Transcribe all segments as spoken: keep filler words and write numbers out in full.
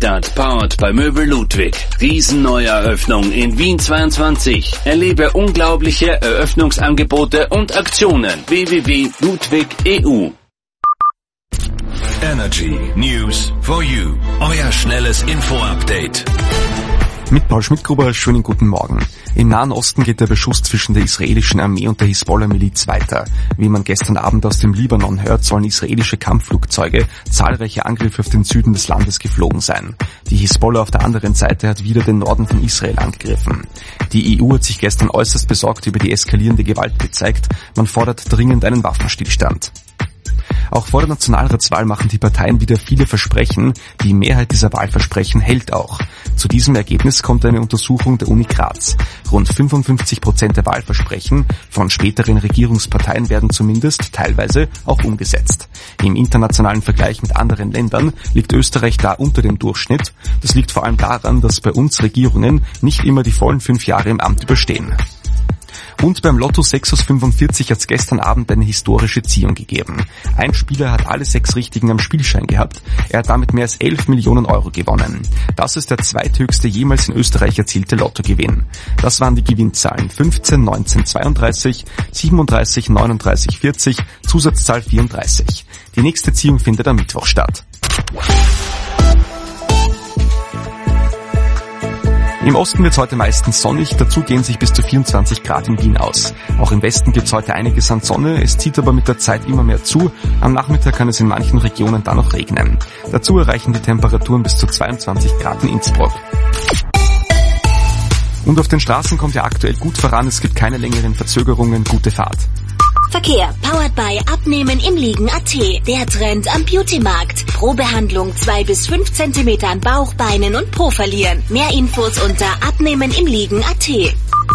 Werkstatt powered bei Möbel Ludwig. Riesenneue Eröffnung in Wien zweiundzwanzig. Erlebe unglaubliche Eröffnungsangebote und Aktionen. w w w punkt ludwig punkt e u. Energy News for You. Euer schnelles Info-Update. Mit Paul Schmidt-Gruber, schönen guten Morgen. Im Nahen Osten geht der Beschuss zwischen der israelischen Armee und der Hisbollah-Miliz weiter. Wie man gestern Abend aus dem Libanon hört, sollen israelische Kampfflugzeuge zahlreiche Angriffe auf den Süden des Landes geflogen sein. Die Hisbollah auf der anderen Seite hat wieder den Norden von Israel angegriffen. Die E U hat sich gestern äußerst besorgt über die eskalierende Gewalt gezeigt. Man fordert dringend einen Waffenstillstand. Auch vor der Nationalratswahl machen die Parteien wieder viele Versprechen. Die Mehrheit dieser Wahlversprechen hält auch. Zu diesem Ergebnis kommt eine Untersuchung der Uni Graz. Rund fünfundfünfzig Prozent der Wahlversprechen von späteren Regierungsparteien werden zumindest teilweise auch umgesetzt. Im internationalen Vergleich mit anderen Ländern liegt Österreich da unter dem Durchschnitt. Das liegt vor allem daran, dass bei uns Regierungen nicht immer die vollen fünf Jahre im Amt überstehen. Und beim Lotto sechs aus fünfundvierzig hat es gestern Abend eine historische Ziehung gegeben. Ein Spieler hat alle sechs Richtigen am Spielschein gehabt. Er hat damit mehr als elf Millionen Euro gewonnen. Das ist der zweithöchste jemals in Österreich erzielte Lottogewinn. Das waren die Gewinnzahlen fünfzehn, neunzehn, zweiunddreißig, siebenunddreißig, neununddreißig, vierzig, Zusatzzahl vierunddreißig. Die nächste Ziehung findet am Mittwoch statt. Im Osten wird es heute meistens sonnig, dazu gehen sich bis zu vierundzwanzig Grad in Wien aus. Auch im Westen gibt es heute einiges an Sonne, es zieht aber mit der Zeit immer mehr zu. Am Nachmittag kann es in manchen Regionen dann noch regnen. Dazu erreichen die Temperaturen bis zu zweiundzwanzig Grad in Innsbruck. Und auf den Straßen kommt ja aktuell gut voran, es gibt keine längeren Verzögerungen, gute Fahrt. Verkehr, powered by Abnehmen im Liegen Punkt a t. Der Trend am Beauty-Markt. Pro Behandlung zwei bis fünf Zentimeter an Bauch, Beinen und Po verlieren. Mehr Infos unter Abnehmen im Liegen Punkt a t.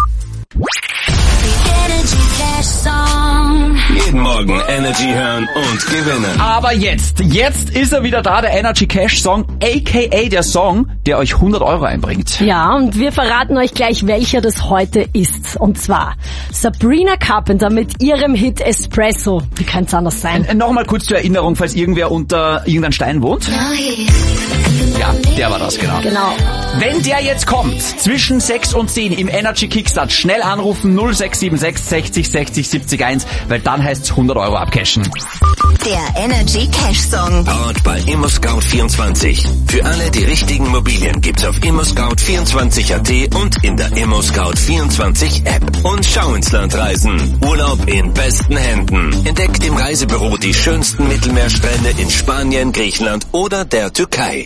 Jeden Morgen Energy hören und gewinnen. Aber jetzt, jetzt ist er wieder da, der Energy Cash Song, aka der Song, der euch hundert Euro einbringt. Ja, und wir verraten euch gleich, welcher das heute ist. Und zwar Sabrina Carpenter mit ihrem Hit Espresso. Wie könnte es anders sein? Äh, Nochmal kurz zur Erinnerung, falls irgendwer unter irgendeinem Stein wohnt. Ja, der war das, genau. Genau. Wenn der jetzt kommt, zwischen sechs und zehn im Energy Kickstart, schnell anrufen null sechs sieben sechs sechzig sechzig siebzig eins, weil dann heißt's hundert Euro abcashen. Der Energy Cash Song. Powered bei ImmoScout vierundzwanzig. Für alle die richtigen Immobilien gibt's auf ImmoScout vierundzwanzig Punkt a t und in der ImmoScout vierundzwanzig App. Und schau ins Land reisen. Urlaub in besten Händen. Entdeckt im Reisebüro die schönsten Mittelmeerstrände in Spanien, Griechenland oder der Türkei.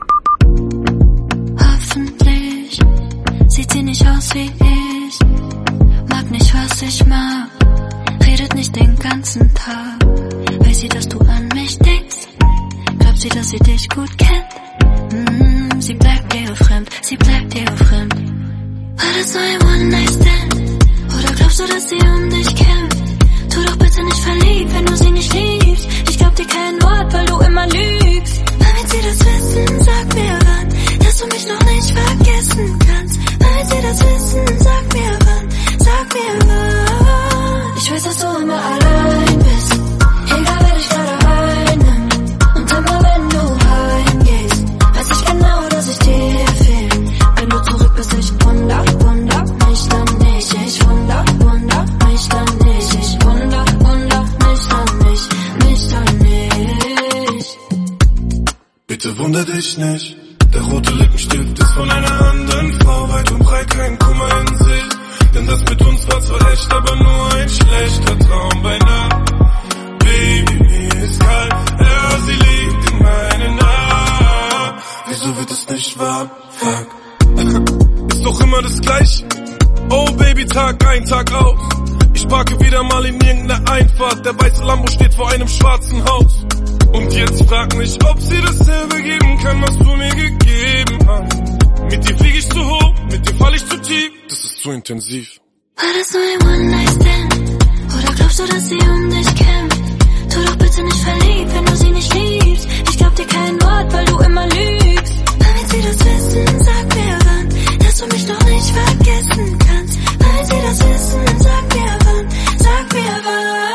Hoffentlich sieht sie nicht aus wie ich, mag nicht, was ich mag, redet nicht den ganzen Tag. Weiß sie, dass du an mich denkst? Glaubt sie, dass sie dich gut kennt? Mm, sie bleibt dir fremd, sie bleibt dir fremd. War das nur ein One-Night-Stand? Oder glaubst du, dass sie um dich kämpft? Tu doch bitte nicht verliebt, wenn du sie nicht liebst. Ich glaub dir kein Wort, weil du immer lügst. Wann wird sie das wissen? Sag mir wann, dass du mich noch nicht vergessen kannst. Wann wird sie das wissen? Sag mir wann, sag mir wann. Ich weiß, dass du immer allein bist, egal wer dich gerade einnimmt. Und immer wenn du heimgehst, weiß ich genau, dass ich dir fehl. Wenn du zurück bist, ich wunder, wunder mich dann nicht. Ich wunder, wunder mich dann nicht. Ich wunder, wunder mich dann nicht, mich dann nicht. Bitte wunder dich nicht, der rote Lippenstift ist von einer anderen Frau. Weit und breit kein Kummer in Sicht, denn das mit uns war zwar echt, aber nur ein schlechter Traum bei Nacht. Baby, mir ist kalt, ja, sie liegt in meinen Armen. Wieso wird es nicht wahr? Fuck. Ist doch immer das Gleiche. Oh Baby, Tag ein, Tag aus. Ich parke wieder mal in irgendeiner Einfahrt. Der weiße Lambo steht vor einem schwarzen Haus. Und jetzt frag mich, ob sie dasselbe geben kann, was du mir gegeben hast. Mit dir flieg ich zu hoch, mit dir fall ich zu tief. Das ist zu intensiv. War das nur ein One-Night-Stand? Oder glaubst du, dass sie um dich kämpft? Tu doch bitte nicht verliebt, wenn du sie nicht liebst. Ich glaub dir kein Wort, weil du immer lügst. Wann wird sie das wissen? Sag mir wann, dass du mich noch nicht vergessen kannst. Wann wird sie das wissen? Sag mir wann, sag mir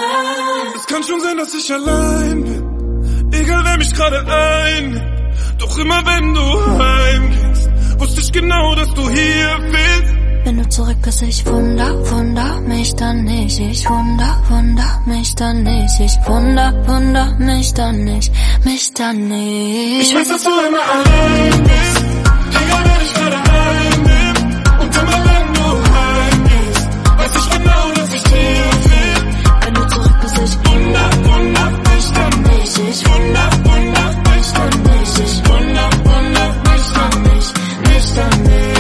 wann. Es kann schon sein, dass ich allein bin, egal wer mich gerade einnimmt. Doch immer wenn du heimgehst, wusste ich genau, dass du hier fehlst. Wenn du zurück bist, ich wunder, wunder mich dann nicht. Ich wunder, wunder mich dann nicht. Ich wunder, wunder mich dann nicht. Mich dann nicht. Ich weiß, dass du immer allein bist. Egal, wer dich gerade heimnimmt. Und immer wenn du heimgehst, weiß ich genau, dass ich dir fehl. Wenn du zurück bist, ich wunder, wunder mich dann nicht. Ich wunder, wunder mich dann nicht. Ich wunder, wunder mich dann nicht. Mich dann nicht.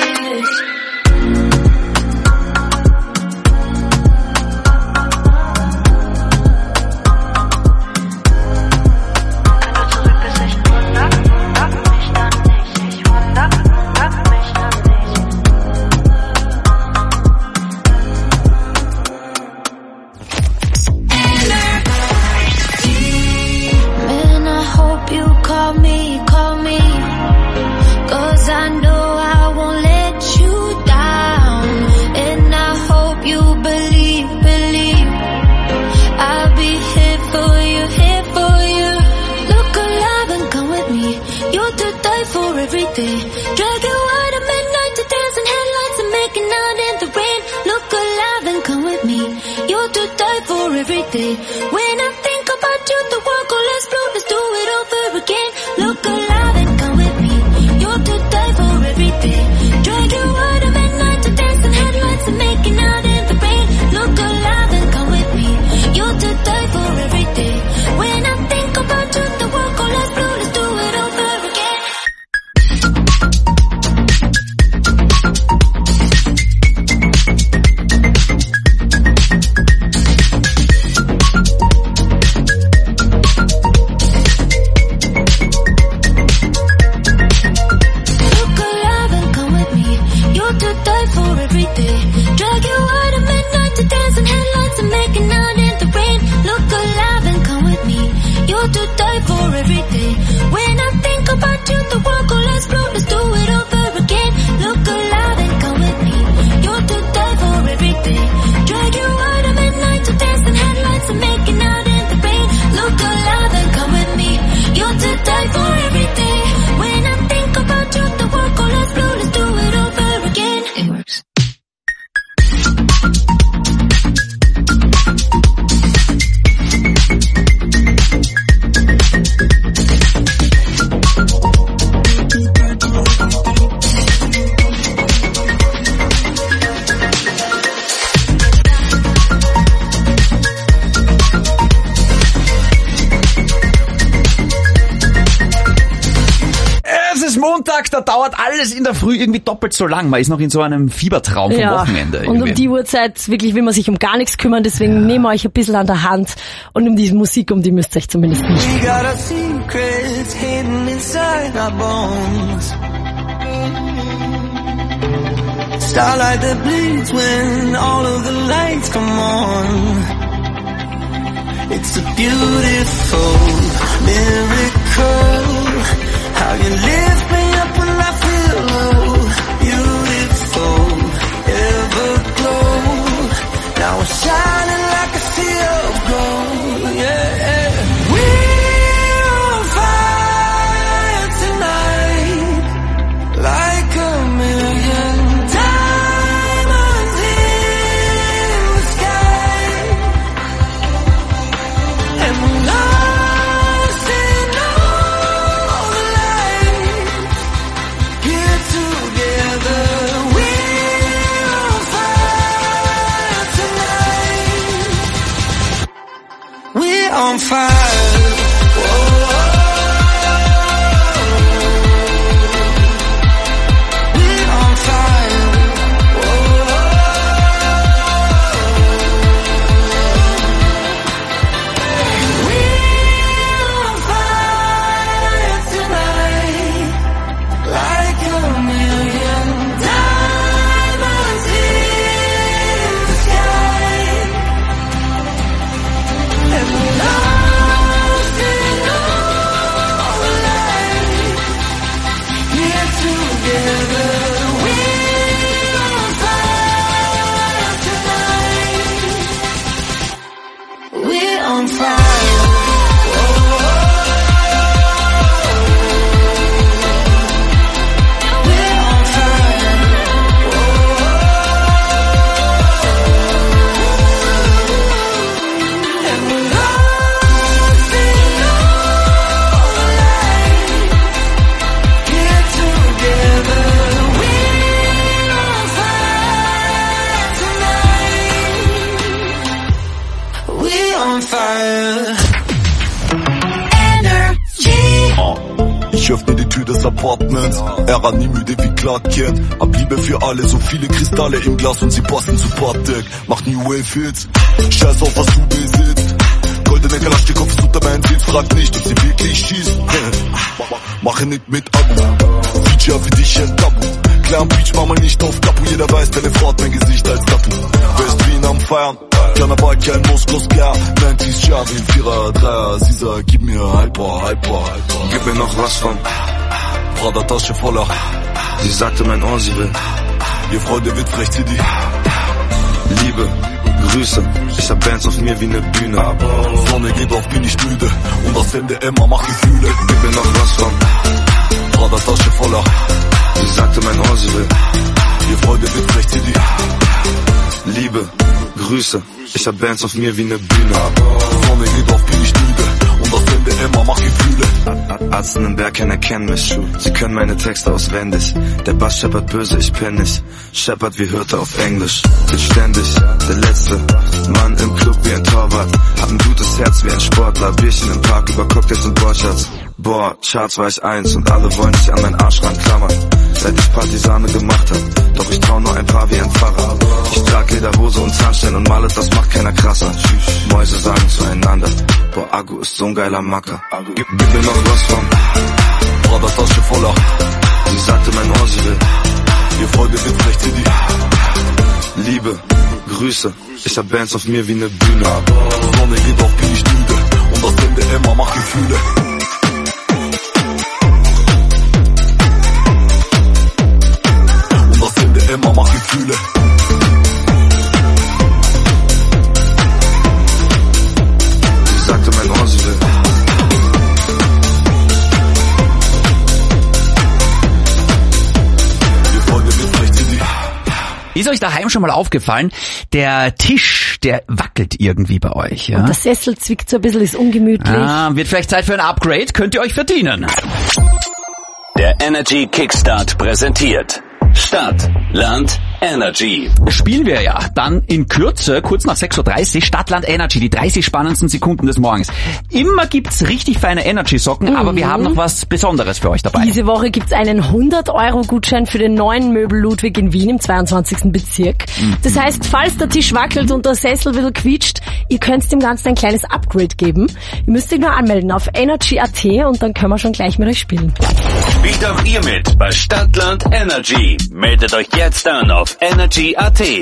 Da dauert alles in der Früh irgendwie doppelt so lang. Man ist noch in so einem Fiebertraum vom ja. Wochenende. Irgendwie. Und um die Uhrzeit wirklich will man sich um gar nichts kümmern, deswegen ja. nehmen wir euch ein bisschen an der Hand und um diese Musik, um die müsst ihr euch zumindest nicht. We got our secrets hidden inside our bones. Starlight that bleeds when all of the lights come on. It's a beautiful miracle. How you lift me up when I feel low. Beautiful, everglow. Now I'm shining like a sea of gold, yeah. We're on fire tonight, like a million diamonds in the sky. And we're lost in all the light. on fire. Ich öffne die Tür des Apartments, er war nie müde wie Clark Kent. Hab Liebe für alle, so viele Kristalle im Glas und sie passen zu Partek. Mach New Wave Hits, scheiß auf was du besitzt. Goldene Kalaschnikow ist unter meinen Sitz, frag nicht, ob sie wirklich schießt. Mache nicht mit Abu, Feature für dich ein Tabu. Klar am Beach, mach mal nicht auf Tabu, jeder weiß, deine Frau hat mein Gesicht als Tattoo. West Wien am Feiern, kleiner Ball, kein Moskos, klar. neunzig Jahre, Vierer, Dreier, sie sagt, gib mir Hyper, Hyper, Hyper. Gib mir noch was von Prada Tasche voller. Sie sagte mein Ohr, sie will. Ihr Freunde wird frech, sie die Liebe, Grüße, ich hab Bands auf mir wie ne Bühne. Sonne geht auf, bin ich müde. Und das Ende immer mach Gefühle. Gib mir noch was von Prada Tasche voller. Sie sagte mein Ohr, sie will. Ihr Freunde wird frech, sie die Liebe, Grüße, ich hab Bands auf mir wie ne Bühne. Sonne geht auf, bin ich müde. Und das Ende immer mach Gefühle. Arzten im Berg erkennen mich. Sie können meine Texte auswendig. Der Bass scheppert böse, ich penn nicht. Scheppert wie Hirte auf Englisch. Bin ständig der letzte Mann im Club wie ein Torwart. Hab ein gutes Herz wie ein Sportler. Bierchen im Park über Cocktails und Borchards. Boah, Charts war ich eins und alle wollen sich an meinen Arsch ranklammern. Seit ich Partisane gemacht hab, doch ich trau nur ein paar wie ein Pfarrer. Ich trag Lederhose und Zahnstein und male, das macht keiner krasser. Mäuse sagen zueinander, boah, Agu ist so ein geiler Macker. Gib, gib mir noch was von Prada Tasche voller. Sie sagte mein Ohr, sie will. Ihr Freunde wird frech, sie die Liebe, Grüße, ich hab Bands auf mir wie ne Bühne. Sonne geht auf, bin ich müde. Und das Ende immer mach Gefühle. Immer mach Gefühle. Sie sagte mein Ohr, sie will. Die Freunde mit frech, sie die Ist euch daheim schon mal aufgefallen, der Tisch, der wackelt irgendwie bei euch, ja? Und der Sessel zwickt so ein bisschen, ist ungemütlich. Ah, wird vielleicht Zeit für ein Upgrade, könnt ihr euch verdienen. Der Energy Kickstart präsentiert Stadt, Land, Energy. Spielen wir ja dann in Kürze, kurz nach sechs Uhr dreißig, Stadt, Land, Energy, die dreißig spannendsten Sekunden des Morgens. Immer gibt's richtig feine Energy-Socken, mhm. aber wir haben noch was Besonderes für euch dabei. Diese Woche gibt's einen hundert-Euro-Gutschein für den neuen Möbel Ludwig in Wien im zweiundzwanzigsten Bezirk. Mhm. Das heißt, falls der Tisch wackelt und der Sessel ein bisschen quietscht, ihr könnt dem Ganzen ein kleines Upgrade geben. Ihr müsst euch nur anmelden auf energy punkt at und dann können wir schon gleich mit euch spielen. Spielt auch ihr mit bei Stadt, Land, Energy. Meldet euch jetzt an auf energy punkt at.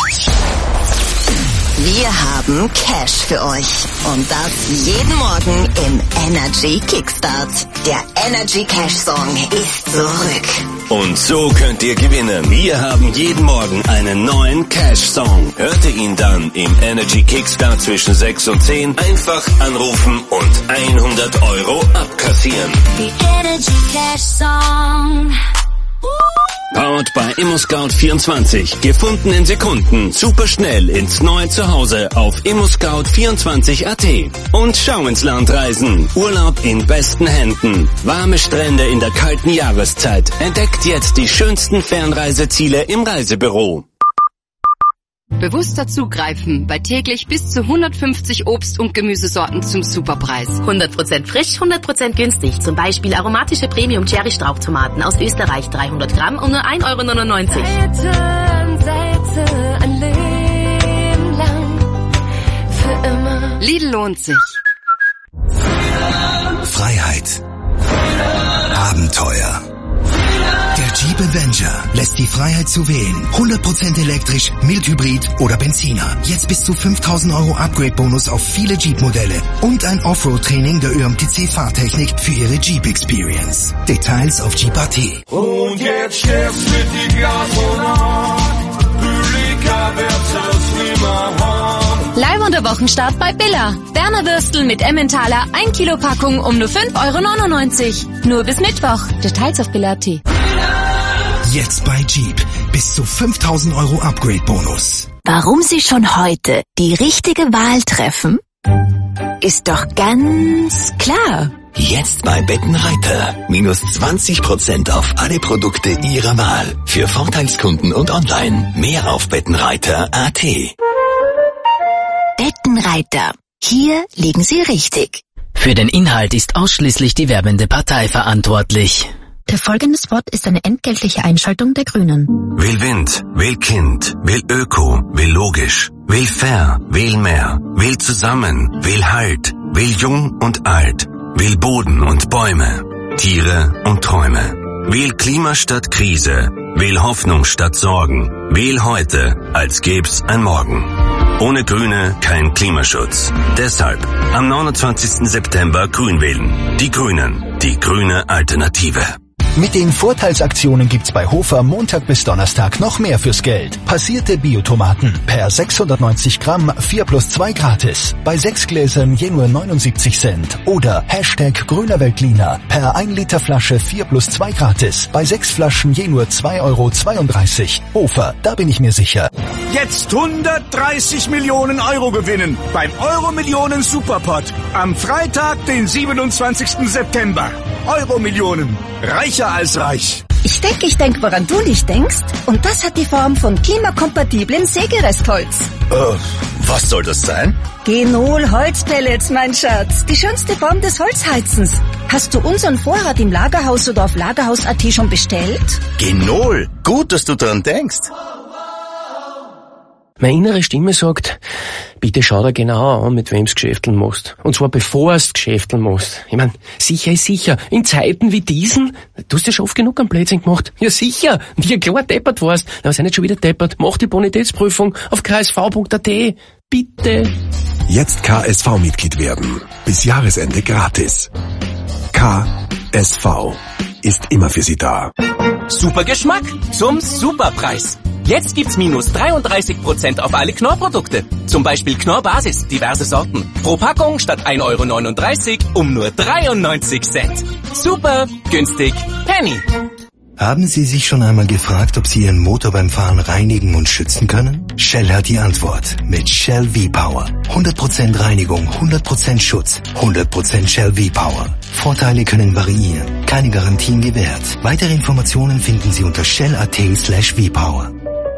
Wir haben Cash für euch. Und das jeden Morgen im Energy Kickstart. Der Energy Cash Song ist zurück. Und so könnt ihr gewinnen. Wir haben jeden Morgen einen neuen Cash-Song. Hört ihr ihn dann im Energy Kickstart zwischen sechs und zehn. Einfach anrufen und hundert Euro abkassieren. Die Energy Cash Song. Powered bei ImmoScout vierundzwanzig. Gefunden in Sekunden. Super schnell ins neue Zuhause auf immoscout vierundzwanzig punkt at. Und schau ins Land reisen. Urlaub in besten Händen. Warme Strände in der kalten Jahreszeit. Entdeckt jetzt die schönsten Fernreiseziele im Reisebüro. Bewusster zugreifen bei täglich bis zu hundertfünfzig Obst- und Gemüsesorten zum Superpreis. hundert Prozent frisch, hundert Prozent günstig. Zum Beispiel aromatische Premium-Cherry-Strauchtomaten aus Österreich, dreihundert Gramm um nur ein Euro neunundneunzig. Seite an Seite, ein Leben lang, für immer. Lidl lohnt sich. Freiheit. Abenteuer. Der Jeep Avenger lässt die Freiheit zu wählen. hundert Prozent elektrisch, Mildhybrid oder Benziner. Jetzt bis zu fünftausend Euro Upgrade-Bonus auf viele Jeep-Modelle. Und ein Offroad-Training der Ö M T C-Fahrtechnik für Ihre Jeep-Experience. Details auf Jeep punkt at. Und jetzt steht's mit die Gastronaut. Pülika wird's nimmer haben. Leihwunder Wochenstart bei Billa. Berner Würstel mit Emmentaler, ein Kilo Packung um nur fünf Euro neunundneunzig. Nur bis Mittwoch. Details auf Billa punkt at. Jetzt bei Jeep. Bis zu fünftausend Euro Upgrade-Bonus. Warum Sie schon heute die richtige Wahl treffen? Ist doch ganz klar. Jetzt bei Bettenreiter. Minus zwanzig Prozent auf alle Produkte Ihrer Wahl. Für Vorteilskunden und online. Mehr auf bettenreiter punkt at. Bettenreiter. Hier liegen Sie richtig. Für den Inhalt ist ausschließlich die werbende Partei verantwortlich. Der folgende Spot ist eine entgeltliche Einschaltung der Grünen. Wähl Wind, wähl Kind, wähl Öko, wähl logisch, wähl fair, wähl mehr, wähl zusammen, wähl Halt, wähl jung und alt, wähl Boden und Bäume, Tiere und Träume. Wähl Klima statt Krise, wähl Hoffnung statt Sorgen, wähl heute, als gäb's ein Morgen. Ohne Grüne kein Klimaschutz. Deshalb am neunundzwanzigsten September Grün wählen. Die Grünen, die grüne Alternative. Mit den Vorteilsaktionen gibt's bei Hofer Montag bis Donnerstag noch mehr fürs Geld. Passierte Biotomaten per sechshundertneunzig Gramm vier plus zwei gratis. Bei sechs Gläsern je nur neunundsiebzig Cent. Oder Hashtag grüner Weltliner per ein Liter Flasche vier plus zwei gratis. Bei sechs Flaschen je nur zwei Euro zweiunddreißig. Hofer, da bin ich mir sicher. Jetzt hundertdreißig Millionen Euro gewinnen beim Euro-Millionen Superpot. Am Freitag, den siebenundzwanzigsten September. Euro-Millionen. Reicher als reich. Ich denke, ich denke, woran du nicht denkst. Und das hat die Form von klimakompatiblen Sägerestholz. Äh, was soll das sein? Genol Holzpellets, mein Schatz. Die schönste Form des Holzheizens. Hast du unseren Vorrat im Lagerhaus oder auf lagerhaus punkt at schon bestellt? Genol. Gut, dass du daran denkst. Meine innere Stimme sagt, bitte schau dir genau an, mit wem's geschäfteln musst. Und zwar bevor du's geschäfteln musst. Ich mein, sicher ist sicher. In Zeiten wie diesen, du hast ja schon oft genug am Blödsinn gemacht. Ja sicher. Und wie klar deppert warst. Aber sei nicht schon wieder deppert. Mach die Bonitätsprüfung auf k s v punkt at. Bitte. Jetzt K S V-Mitglied werden. Bis Jahresende gratis. K S V ist immer für Sie da. Super Geschmack zum Superpreis. Jetzt gibt's minus dreiunddreißig Prozent auf alle Knorr-Produkte. Zum Beispiel Knorr-Basis, diverse Sorten. Pro Packung statt ein Euro neununddreißig um nur dreiundneunzig Cent. Super günstig. Penny. Haben Sie sich schon einmal gefragt, ob Sie Ihren Motor beim Fahren reinigen und schützen können? Shell hat die Antwort mit Shell V-Power. hundert Prozent Reinigung, hundert Prozent Schutz, hundert Prozent Shell V-Power. Vorteile können variieren, keine Garantien gewährt. Weitere Informationen finden Sie unter shell punkt at slash V-Power.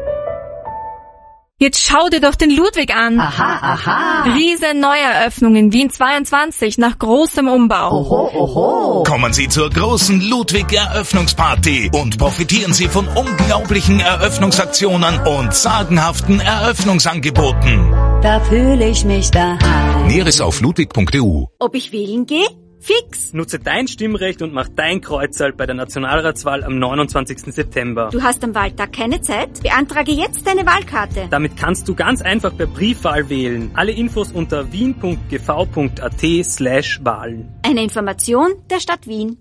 Jetzt schau dir doch den Ludwig an. Aha, aha. Riesen Neueröffnung in Wien zweiundzwanzig nach großem Umbau. Oho, oho. Kommen Sie zur großen Ludwig-Eröffnungsparty und profitieren Sie von unglaublichen Eröffnungsaktionen und sagenhaften Eröffnungsangeboten. Da fühle ich mich daheim. Näheres auf ludwig punkt e u. Ob ich wählen gehe? Fix. Nutze dein Stimmrecht und mach dein Kreuzerl bei der Nationalratswahl am neunundzwanzigsten September. Du hast am Wahltag keine Zeit? Beantrage jetzt deine Wahlkarte. Damit kannst du ganz einfach per Briefwahl wählen. Alle Infos unter wien punkt g v punkt at slash Wahlen. Eine Information der Stadt Wien.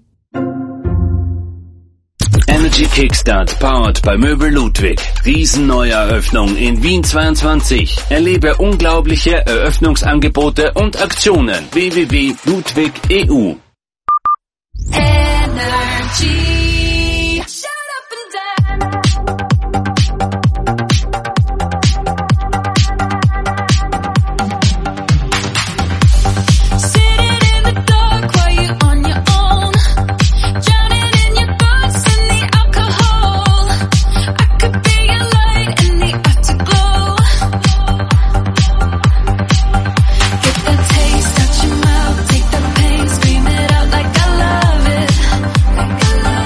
Energy Kickstart powered bei Möbel Ludwig. Riesenneueröffnung in Wien zweiundzwanzig. Erlebe unglaubliche Eröffnungsangebote und Aktionen. w w w punkt ludwig punkt e u. Energy. Take the pain, scream it out like I love it. Like I love it.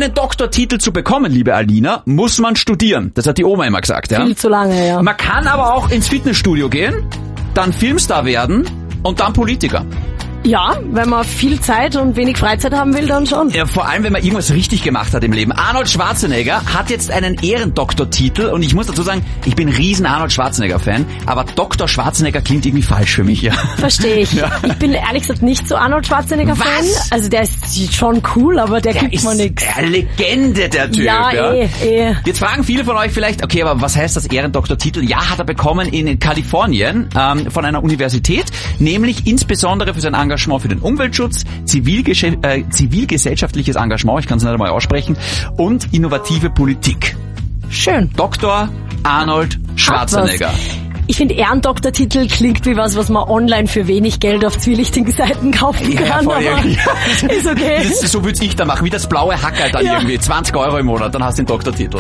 einen Doktortitel zu bekommen, liebe Alina, muss man studieren. Das hat die Oma immer gesagt, ja. Viel zu lange, ja. Man kann aber auch ins Fitnessstudio gehen, dann Filmstar werden und dann Politiker. Ja, wenn man viel Zeit und wenig Freizeit haben will, dann schon. Ja, vor allem, wenn man irgendwas richtig gemacht hat im Leben. Arnold Schwarzenegger hat jetzt einen Ehrendoktortitel und ich muss dazu sagen, ich bin riesen Arnold Schwarzenegger-Fan, aber Doktor Schwarzenegger klingt irgendwie falsch für mich, ja. Verstehe ich. Ja. Ich bin ehrlich gesagt nicht so Arnold Schwarzenegger-Fan. Also der ist schon cool, aber der, der gibt mir nichts. Der Legende, der Typ. Ja, ja. eh, eh. Jetzt fragen viele von euch vielleicht, okay, aber was heißt das Ehrendoktortitel? Ja, hat er bekommen in Kalifornien ähm, von einer Universität, nämlich insbesondere für sein Engagement für den Umweltschutz, Zivilgesch- äh, zivilgesellschaftliches Engagement, ich kann es nicht einmal aussprechen, und innovative Politik. Schön. Doktor Arnold Schwarzenegger. Ich finde, Ehrendoktortitel klingt wie was, was man online für wenig Geld auf zwielichtigen Seiten kaufen kann. Ja, voll, aber ja. Ist okay. Das, so würde ich da machen, wie das blaue Hackerl dann ja. irgendwie. zwanzig Euro im Monat, dann hast du den Doktortitel.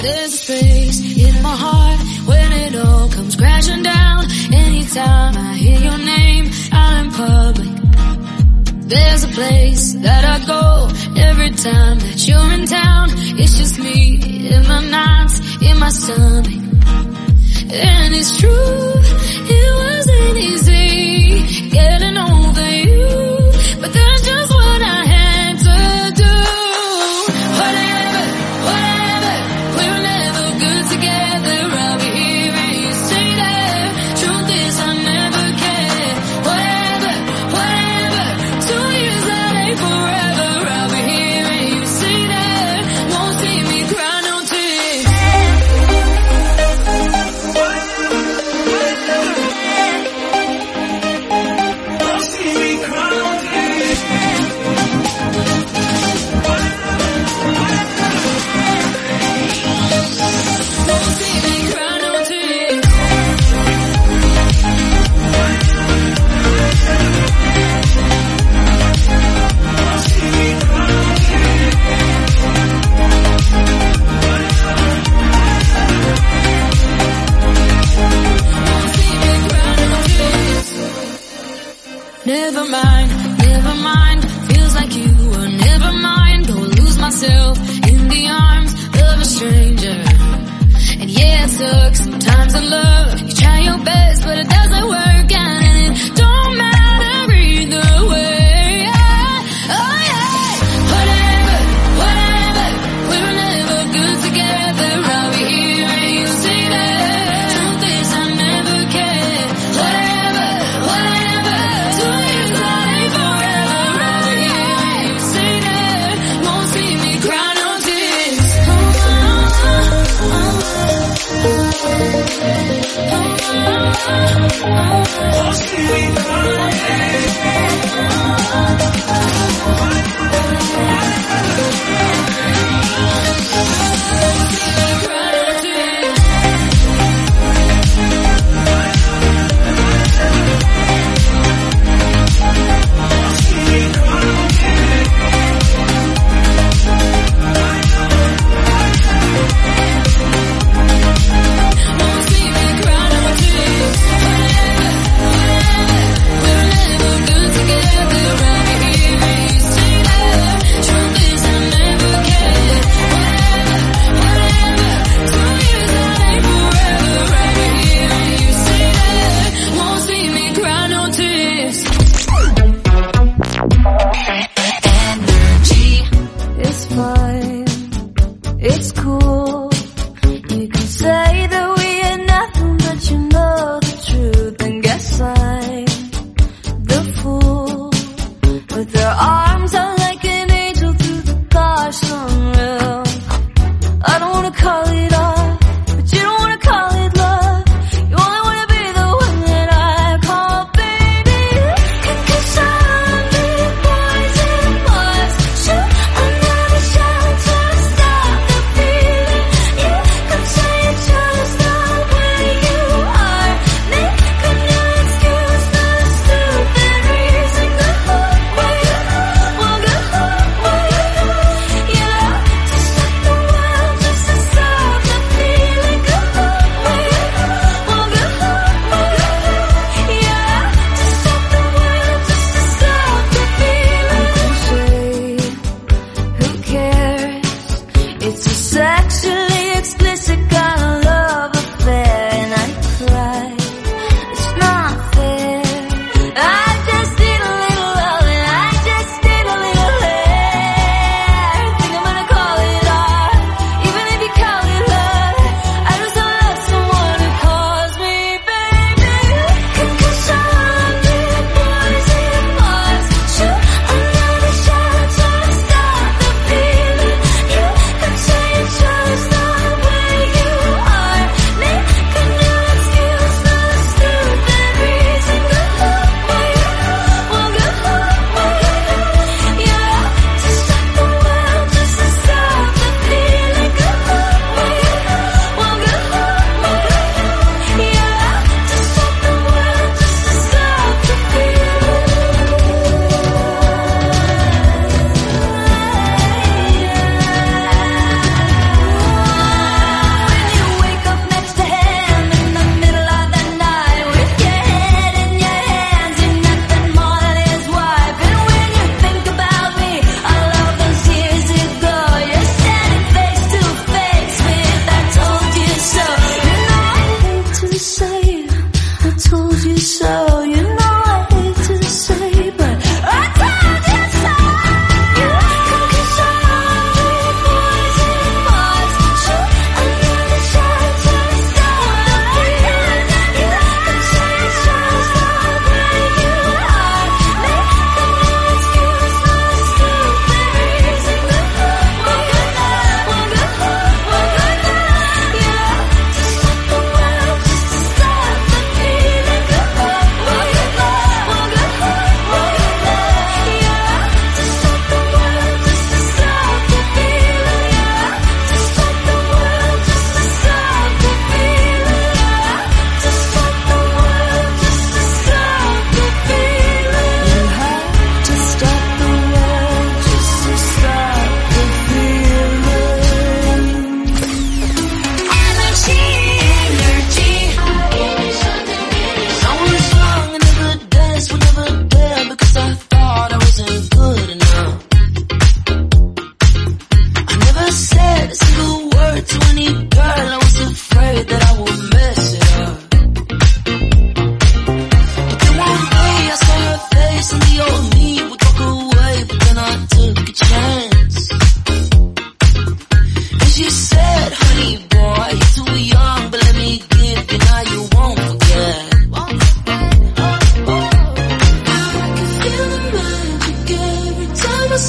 There's a place that I go every time that you're in town. It's just me in my nights, in my stomach. And it's true, it wasn't easy getting over you, but that's just what I had to do. Whatever, whatever, we're never good together. I'll be here and you say that. Truth is I never cared. Whatever, whatever, two years that ain't forever. I'll be here and you say that. Won't see me cry no tears.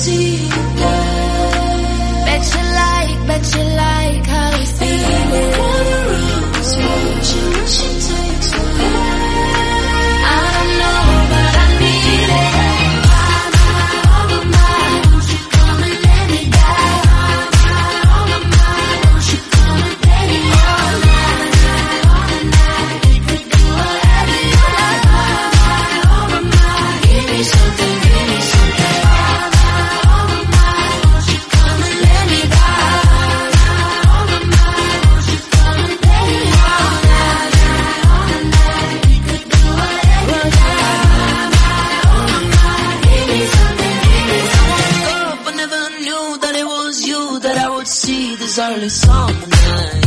see you again. Bet you like, bet you like how you feel it. What you, what she takes away. I don't know, but I need it. My, my, oh my, my, won't you come and let me die? My, my, oh my, my, won't you come and play me all night, all night? We could do whatever you like. My, my, oh my, my, give me something, give me something. My, my, oh my, my, won't you come and let me die? My, oh my, my, won't you come and play me all night, all night? We could do whatever you like. My, oh my, give me something, give me something. Up, I never knew that it was you that I would see this early summer night.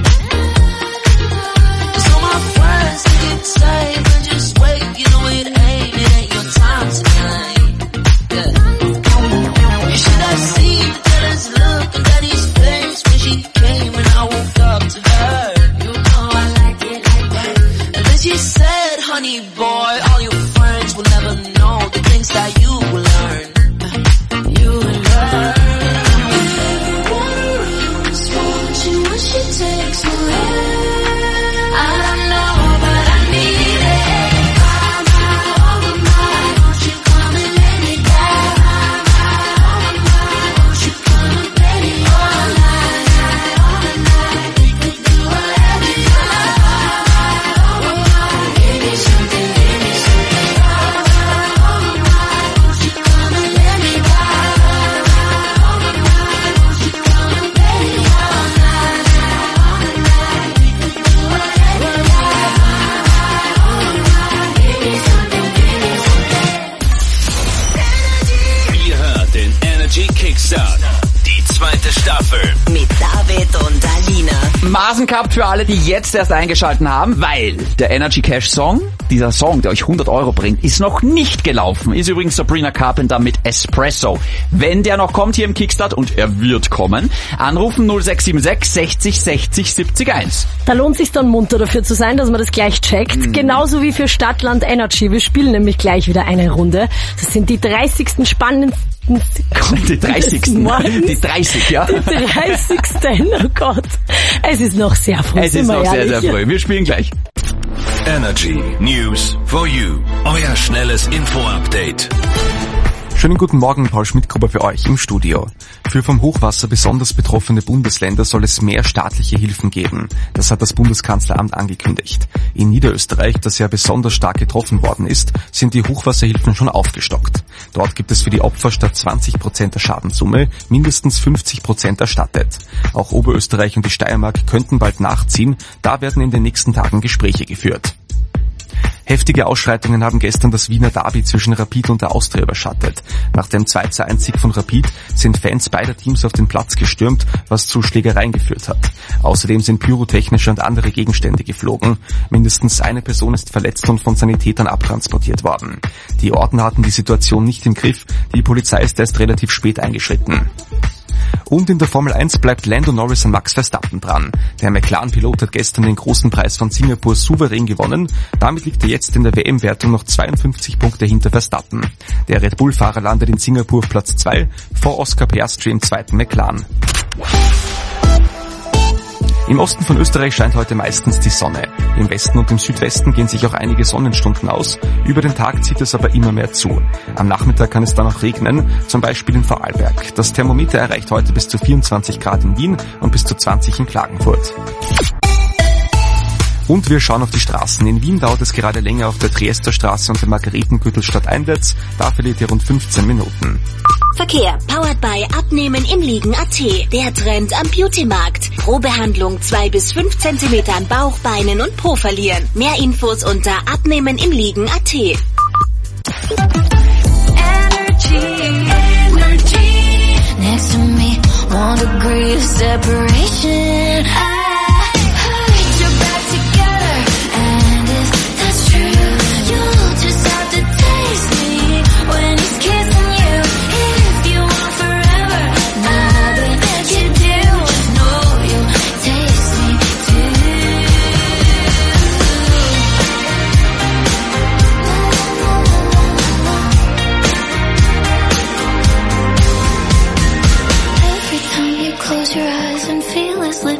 Cause all my friends think it's safe and just wait, you know it ain't, it ain't your time tonight. Yeah. You should have seen the jealous look on Daddy's face when she came and I woke up to her. You know I like it like that. And then she said, honey boy, all your friends will never know the things that you will learn. You will learn. What you, what she takes away. I don't know, but I need it. My, my, oh my, won't you come and let me die? My, my, oh my, won't you come and play me all night, all night? We could do whatever you like. My, oh my, give me something, give me something. My, oh my, won't you come and let me die? My, oh my, won't you come and play me all night, all night? We could do whatever you like. Ihr hört den Energy Kickstart. Die zweite Staffel. Mit David und Alina. Maßen gehabt für alle, die jetzt erst eingeschalten haben, weil der Energy Cash Song, dieser Song, der euch hundert Euro bringt, ist noch nicht gelaufen. Ist übrigens Sabrina Carpenter mit Espresso. Wenn der noch kommt hier im Kickstart, und er wird kommen, anrufen null sechs sieben sechs sechzig sechzig siebzig eins. Da lohnt sich dann munter dafür zu sein, dass man das gleich checkt. Mhm. Genauso wie für Stadtland Energy. Wir spielen nämlich gleich wieder eine Runde. Das sind die dreißigsten spannendsten Die dreißigsten Die dreißig, ja. Die dreißigsten Oh Gott. Es ist noch sehr früh. Es ist noch sehr, sehr früh. Wir spielen gleich. Energy News for You. Euer schnelles Info-Update. Schönen guten Morgen, Paul Schmidtgruber für euch im Studio. Für vom Hochwasser besonders betroffene Bundesländer soll es mehr staatliche Hilfen geben. Das hat das Bundeskanzleramt angekündigt. In Niederösterreich, das ja besonders stark getroffen worden ist, sind die Hochwasserhilfen schon aufgestockt. Dort gibt es für die Opfer statt zwanzig Prozent der Schadenssumme mindestens fünfzig Prozent erstattet. Auch Oberösterreich und die Steiermark könnten bald nachziehen. Da werden in den nächsten Tagen Gespräche geführt. Heftige Ausschreitungen haben gestern das Wiener Derby zwischen Rapid und der Austria überschattet. Nach dem zwei zu eins Sieg von Rapid sind Fans beider Teams auf den Platz gestürmt, was zu Schlägereien geführt hat. Außerdem sind pyrotechnische und andere Gegenstände geflogen. Mindestens eine Person ist verletzt und von Sanitätern abtransportiert worden. Die Ordner hatten die Situation nicht im Griff, die Polizei ist erst relativ spät eingeschritten. Und in der Formel eins bleibt Lando Norris an Max Verstappen dran. Der McLaren-Pilot hat gestern den großen Preis von Singapur souverän gewonnen. Damit liegt er jetzt in der W M-Wertung noch zweiundfünfzig Punkte hinter Verstappen. Der Red Bull-Fahrer landet in Singapur auf Platz zwei vor Oscar Piastri im zweiten McLaren. Im Osten von Österreich scheint heute meistens die Sonne. Im Westen und im Südwesten gehen sich auch einige Sonnenstunden aus. Über den Tag zieht es aber immer mehr zu. Am Nachmittag kann es dann auch regnen, zum Beispiel in Vorarlberg. Das Thermometer erreicht heute bis zu vierundzwanzig Grad in Wien und bis zu zwanzig in Klagenfurt. Und wir schauen auf die Straßen. In Wien dauert es gerade länger auf der Triesterstraße und der Margaretengürtel stadteinwärts. Da verliert ihr rund fünfzehn Minuten. Verkehr, powered by Abnehmen im Liegen Punkt at. Der Trend am Beauty-Markt. Probehandlung zwei bis fünf Zentimeter an Bauch, Beinen und Po verlieren. Mehr Infos unter Abnehmen im Liegen Punkt at. Energy, energy. Next to me, one degree of separation. I put your back together, and if that's true, you'll just have to taste me when he's kissing you. If you want forever, nothing you do is know you'll taste me too.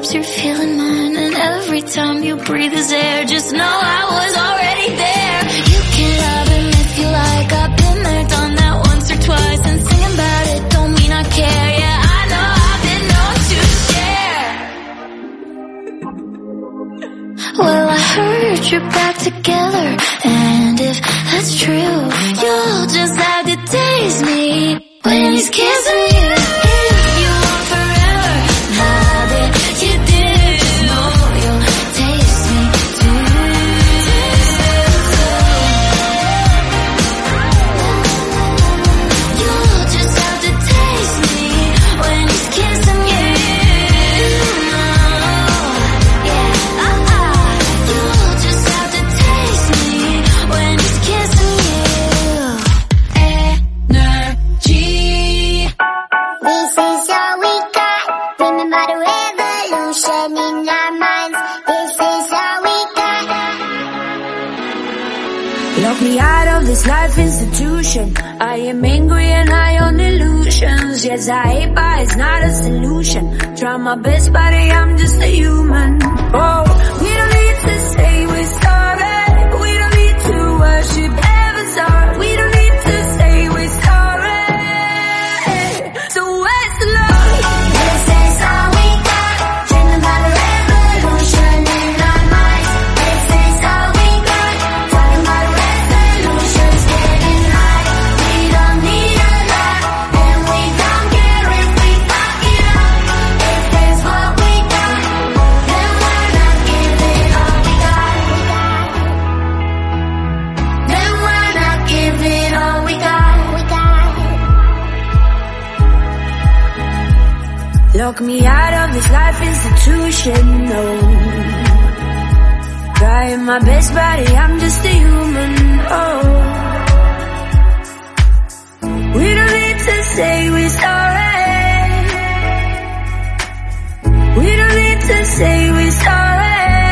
lips, you're feeling mine. And every time you breathe his air, just know I was already there. You can love him if you like. I've been there, done that once or twice. And singing about it don't mean I care. Yeah, I know I've been known to share. Well, I heard you're back together. And if that's true, you'll just have to taste me when he's kissing you. If you want forever, now that you did, just know you'll taste me too. You'll just have to taste me when he's kissing you. Yeah, uh-uh. You'll just have to taste me when he's kissing you. Energy. This is all we got. Remember the revolution in our minds. This is all we got. Lock me out of this life institution. I am angry and high on illusions. Yes, I hate, but it's not a solution. Try my best, buddy, I'm just a human. Oh, we don't need to say we're sorry. We don't need to worship heaven's heart. We don't need to say we're sorry. So where's the love? This is all we got. Dreaming about a revolution in our minds. This is all we got. Talking about resolutions, getting high. We don't need a lot, and we don't care if we fuck it up. If that's what we got, then why not give it all we got? Then why not give it all we got? We got. Lock me out of this life institution, no. Trying my best, buddy, I'm just a human, oh. We don't need to say we're sorry. We don't need to say we're sorry.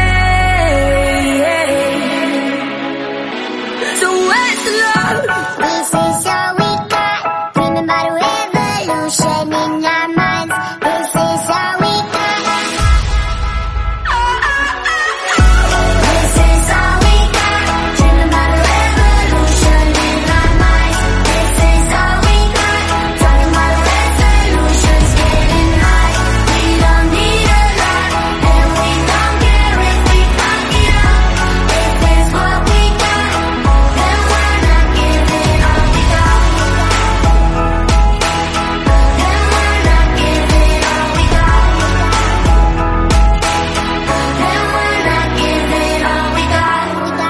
So where's the love? This is all we got. Dreaming about a revolution in our minds. This is all we got. This is all we got. Dreaming about a revolution in our minds. This is all we got. Talking about resolutions, getting high. We don't need a lot, and we don't care if we fuck it up. If that's what we got, then why not give it all we got? Then why not give it all we got? Then why not give it all we got?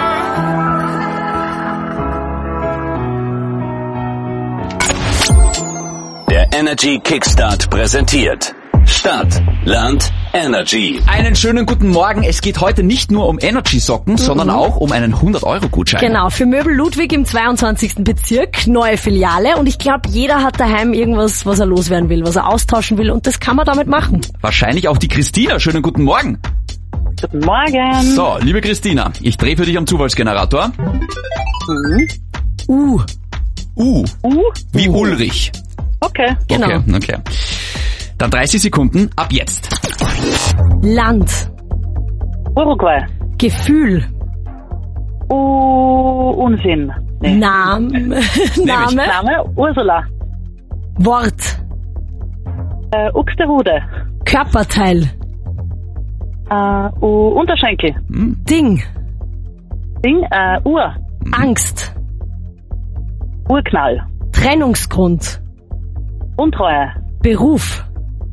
Der Energy Kickstart präsentiert Stadt, Land, Energy. Einen schönen guten Morgen. Es geht heute nicht nur um Energy-Socken, sondern auch um einen hundert-Euro-Gutschein. Genau, für Möbel Ludwig im zweiundzwanzigsten Bezirk, neue Filiale. Und ich glaube, jeder hat daheim irgendwas, was er loswerden will, was er austauschen will. Und das kann man damit machen. Wahrscheinlich auch die Christina. Schönen guten Morgen. Guten Morgen. So, liebe Christina, ich drehe für dich am Zufallsgenerator. Mhm. U. U. U? Wie Ulrich. Okay. Genau. Okay, okay. Dann dreißig Sekunden ab jetzt. Land. Uruguay. Gefühl. U Unsinn. Nee. Name. Name. Name Ursula. Wort. Äh, Uxtehude. Körperteil. Äh, U Unterschenkel. Hm. Ding. Ding, äh, Uhr. Angst. Urknall. Trennungsgrund. Untreue. Beruf.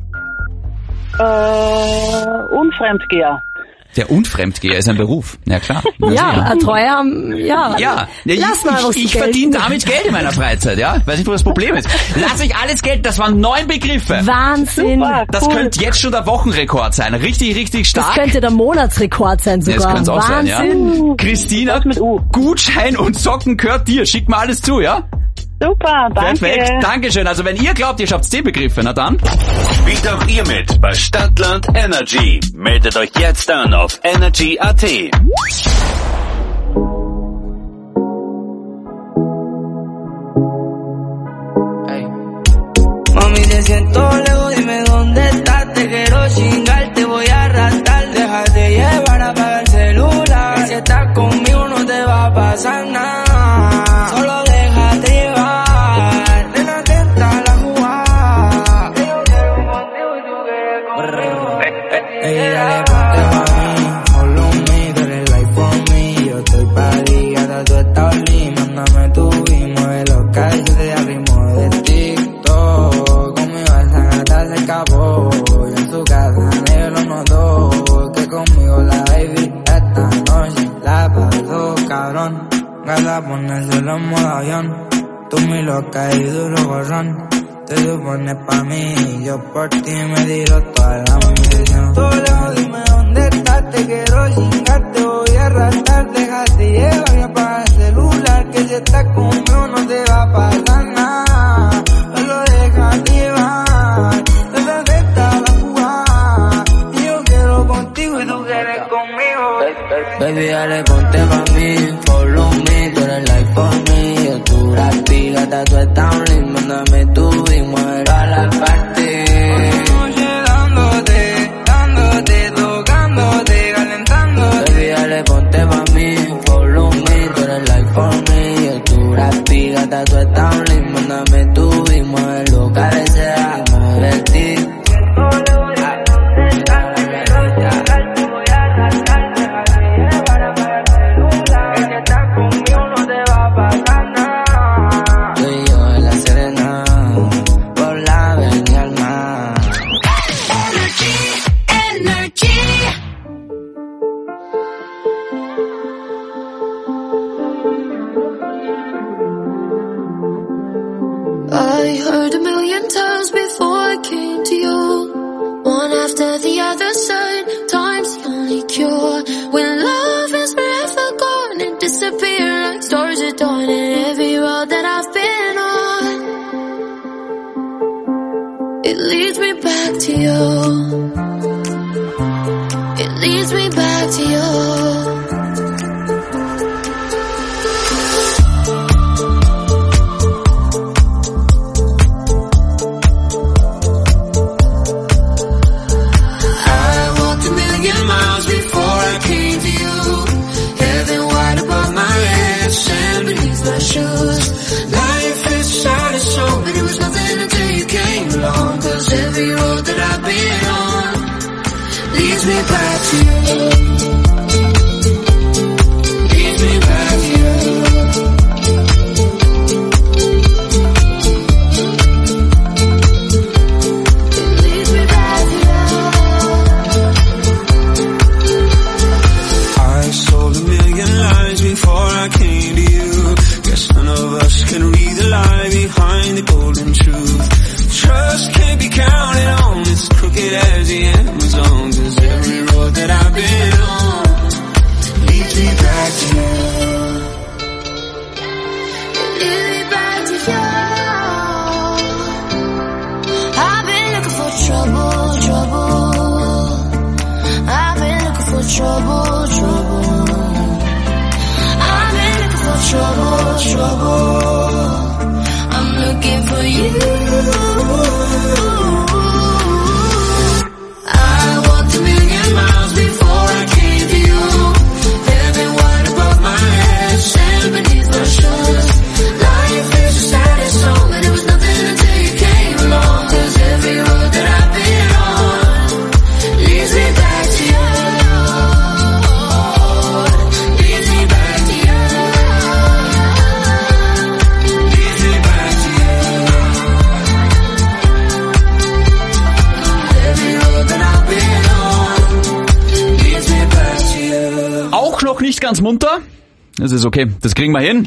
Äh, Unfremdgeher. Der Unfremdgeher ist ein Beruf. Ja, klar. Ja, ein treuer, ja. Ja, ja Lass mal was ich, ich gelten. verdiene damit Geld in meiner Freizeit, ja. Weiß nicht, wo das Problem ist. Lass ich alles gelten, das waren neun Begriffe. Wahnsinn. Super, Das cool. könnte jetzt schon der Wochenrekord sein. Richtig, richtig stark. Das könnte der Monatsrekord sein Ja, das sogar. könnte es auch sein, ja. Wahnsinn. Christina, mit U. Gutschein und Socken gehört dir. Schick mal alles zu, ja? Super, danke. Perfekt, Dankeschön. Also wenn ihr glaubt, ihr schafft zehn Begriffe, na dann. Spielt auch ihr mit bei Stadtland Energy. Meldet euch jetzt an auf energy punkt a t. Mami, te siento lejos, dime dónde estás. Te quiero chingar, te voy a va a pasar nada. Solo déjate llevar, nena, que está la jugada. Yo quiero contigo y tú quieres conmigo. Ey, dale, ponte pa' mí, follow me, tú eres like for me. Yo estoy pa' ti, hasta tú estás lindo. Mándame tu y mueve los calles de ritmo de TikTok. Conmigo esa gata se escapó, y en su casa negro no dos. Que conmigo la baby esta noche la pasó cabrón. Gata ponérselo en modo avión. Tú mi loca y duro gorrón. Te supones pa' mí, yo por ti me tiro toda la munición. Tú lejos, dime dónde estás, te quiero chingar, te voy a arrastrar. Déjate llevar y apaga el celular, que si estás conmigo no te va a pasar nada. Solo déjate llevar, desde está la jugada. Y yo quiero contigo y tú quieres conmigo. Baby, dale, ponte pa' mí, follow me, tú eres like for me. Yo tu gratis, gata, tú estás lindo, mándame tu y muero a la parte. Noche dándote, dándote, tocándote, calentándote. Baby, dale, ponte pa' mí, follow me, tú eres like for me. Yo tu gratis, gata, tú estás lindo, mándame tu y muero, carecea, divertir. I heard a million times before I came to you. One after the other said, time's the only cure. When love is forever gone and disappear like stars at dawn. And every road that I've been on, it leads me back to you. It leads me back to you. Life is sad and so, but it was nothing until you came along. Cause every road that I've been on leads me back to you. Leads me back to you. It leads me back to you. I sold a million lies before I came to you. None of us can read the lie behind the golden truth. Trust can't be counted on, it's crooked as the Amazon. Cause every road that I've been on leads me back to you. Leads me back to you. I've been looking for trouble, trouble. I've been looking for trouble, trouble. Trouble, trouble, I'm looking for you. I walked a million miles before I came to you. Heaven wide above my head, sand beneath my shoes. Life is a saddest song, but it was nothing until you came along. Cause every road that I've been on leads me back to you. Leads me back to you. Auch noch nicht ganz munter. Das ist okay, das kriegen wir hin.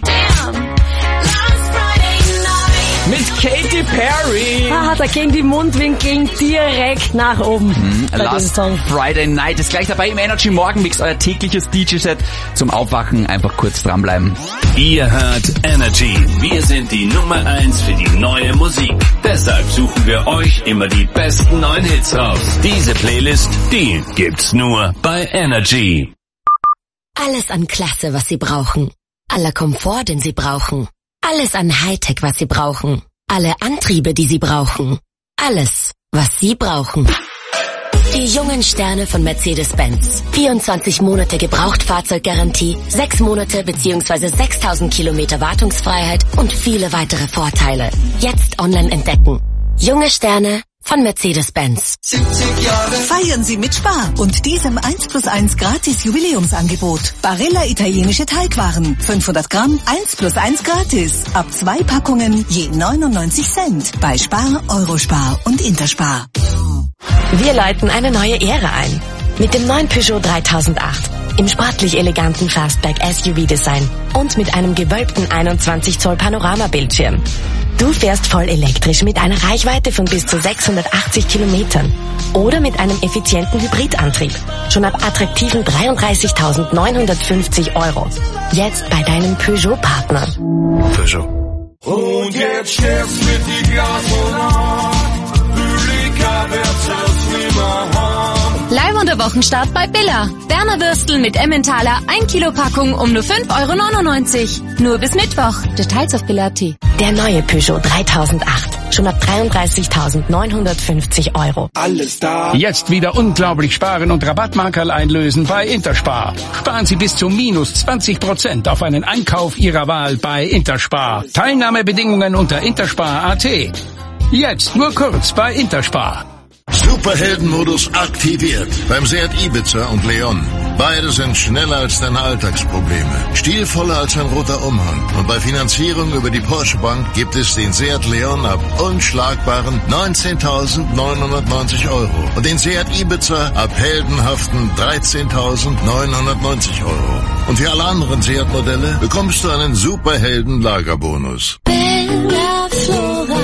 Mit Katy Perry. Ah, da gehen die Mundwinkeln direkt nach oben. Mhm, bei diesem Last Song. Friday Night ist gleich dabei im Energy Morgenmix, euer tägliches D J-Set zum Aufwachen. Einfach kurz dranbleiben. Ihr hört Energy. Wir sind die Nummer eins für die neue Musik. Deshalb suchen wir euch immer die besten neuen Hits raus. Diese Playlist, die gibt's nur bei Energy. Alles an Klasse, was Sie brauchen. Aller Komfort, den Sie brauchen. Alles an Hightech, was Sie brauchen. Alle Antriebe, die Sie brauchen. Alles, was Sie brauchen. Die jungen Sterne von Mercedes-Benz. vierundzwanzig Monate Gebrauchtfahrzeuggarantie, sechs Monate bzw. sechstausend Kilometer Wartungsfreiheit und viele weitere Vorteile. Jetzt online entdecken. Junge Sterne von Mercedes-Benz. Feiern Sie mit Spar und diesem eins plus eins gratis Jubiläumsangebot. Barilla italienische Teigwaren. fünfhundert Gramm, eins plus eins gratis. Ab zwei Packungen je neunundneunzig Cent. Bei Spar, Eurospar und Interspar. Wir läuten eine neue Ära ein. Mit dem neuen Peugeot dreitausendacht. Im sportlich eleganten Fastback S U V-Design. Und mit einem gewölbten einundzwanzig Zoll Panoramabildschirm. Du fährst voll elektrisch mit einer Reichweite von bis zu sechshundertachtzig Kilometern. Oder mit einem effizienten Hybridantrieb. Schon ab attraktiven dreiunddreißigtausendneunhundertfünfzig Euro. Jetzt bei deinem Peugeot-Partner. Peugeot. Und jetzt sterbst mit die Gasmonat. Lyrika wird's als nimmer haben. Leihwunder Wochenstart bei Billa. Berner Würstel mit Emmentaler, ein Kilo Packung um nur fünf Euro neunundneunzig. Nur bis Mittwoch. Details auf Billa Punkt at. Der neue Peugeot dreitausendacht. Schon ab dreiunddreißigtausendneunhundertfünfzig Euro. Alles da. Jetzt wieder unglaublich sparen und Rabattmarkerl einlösen bei Interspar. Sparen Sie bis zu minus zwanzig Prozent auf einen Einkauf Ihrer Wahl bei Interspar. Teilnahmebedingungen unter interspar Punkt at. Jetzt nur kurz bei Interspar. Superheldenmodus aktiviert beim Seat Ibiza und Leon. Beide sind schneller als deine Alltagsprobleme, stilvoller als ein roter Umhang. Und bei Finanzierung über die Porsche Bank gibt es den Seat Leon ab unschlagbaren neunzehntausendneunhundertneunzig Euro und den Seat Ibiza ab heldenhaften dreizehntausendneunhundertneunzig Euro. Und für alle anderen Seat-Modelle bekommst du einen Superhelden-Lagerbonus. Bella Flora.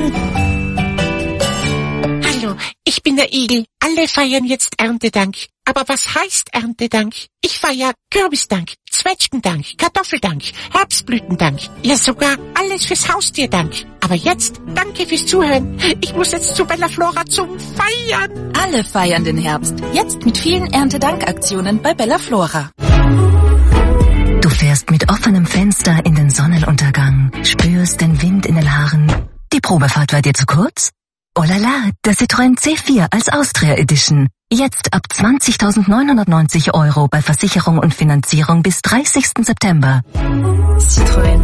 Ich bin der Igel. Alle feiern jetzt Erntedank. Aber was heißt Erntedank? Ich feier Kürbisdank, Zwetschgendank, Kartoffeldank, Herbstblütendank. Ja, sogar alles fürs Haustierdank. Aber jetzt, danke fürs Zuhören. Ich muss jetzt zu Bella Flora zum Feiern. Alle feiern den Herbst. Jetzt mit vielen Erntedankaktionen bei Bella Flora. Du fährst mit offenem Fenster in den Sonnenuntergang, spürst den Wind in den Haaren. Die Probefahrt war dir zu kurz? Oh la la, der Citroën C vier als Austria Edition. Jetzt ab zwanzigtausendneunhundertneunzig Euro bei Versicherung und Finanzierung bis dreißigsten September. Citroën.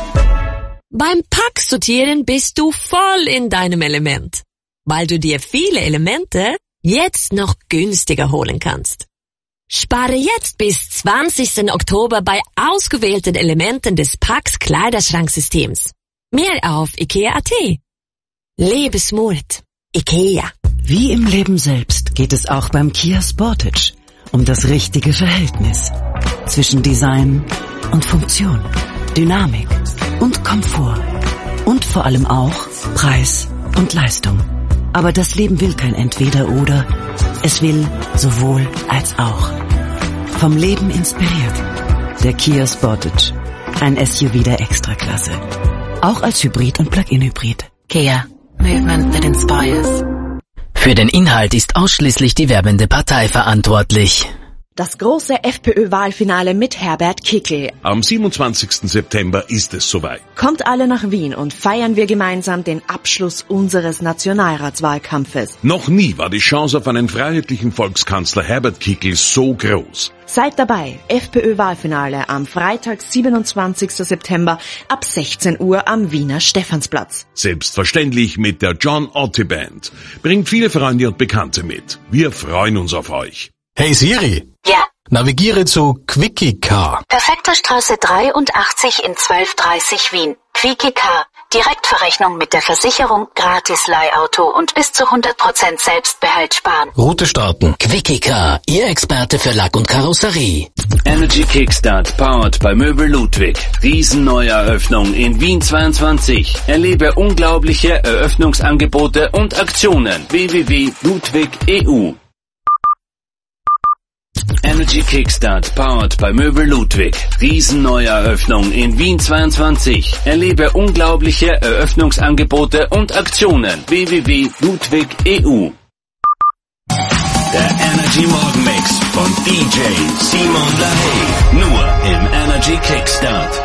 Beim Packsortieren bist du voll in deinem Element, weil du dir viele Elemente jetzt noch günstiger holen kannst. Spare jetzt bis zwanzigsten Oktober bei ausgewählten Elementen des Packs Kleiderschranksystems. Mehr auf Ikea Punkt at. Lebensmut. Ikea. Wie im Leben selbst geht es auch beim Kia Sportage um das richtige Verhältnis zwischen Design und Funktion, Dynamik und Komfort und vor allem auch Preis und Leistung. Aber das Leben will kein Entweder-Oder, es will sowohl als auch. Vom Leben inspiriert. Der Kia Sportage. Ein S U V der Extraklasse. Auch als Hybrid und Plug-in-Hybrid. Kia. Movement that inspires. Für den Inhalt ist ausschließlich die werbende Partei verantwortlich. Das große FPÖ-Wahlfinale mit Herbert Kickl. Am siebenundzwanzigsten September ist es soweit. Kommt alle nach Wien und feiern wir gemeinsam den Abschluss unseres Nationalratswahlkampfes. Noch nie war die Chance auf einen freiheitlichen Volkskanzler Herbert Kickl so groß. Seid dabei, FPÖ-Wahlfinale am Freitag, siebenundzwanzigsten September ab sechzehn Uhr am Wiener Stephansplatz. Selbstverständlich mit der John Otti Band. Bringt viele Freunde und Bekannte mit. Wir freuen uns auf euch. Hey Siri. Ja. Navigiere zu Quickie Car. Perfekter Straße dreiundachtzig in zwölf dreißig Wien. Quickie Car. Direktverrechnung mit der Versicherung, gratis Leihauto und bis zu hundert Prozent Selbstbehalt sparen. Route starten. Quickie Car, Ihr Experte für Lack und Karosserie. Energy Kickstart, powered bei Möbel Ludwig. Riesenneue Eröffnung in Wien zweiundzwanzig. Erlebe unglaubliche Eröffnungsangebote und Aktionen. w w w punkt ludwig punkt e u. Energy Kickstart, powered bei Möbel Ludwig. Riesenneue Eröffnung in Wien zweiundzwanzig. Erlebe unglaubliche Eröffnungsangebote und Aktionen. w w w punkt ludwig punkt e u. Der Energy Morgenmix von D J Simon Lahey. Nur im Energy Kickstart.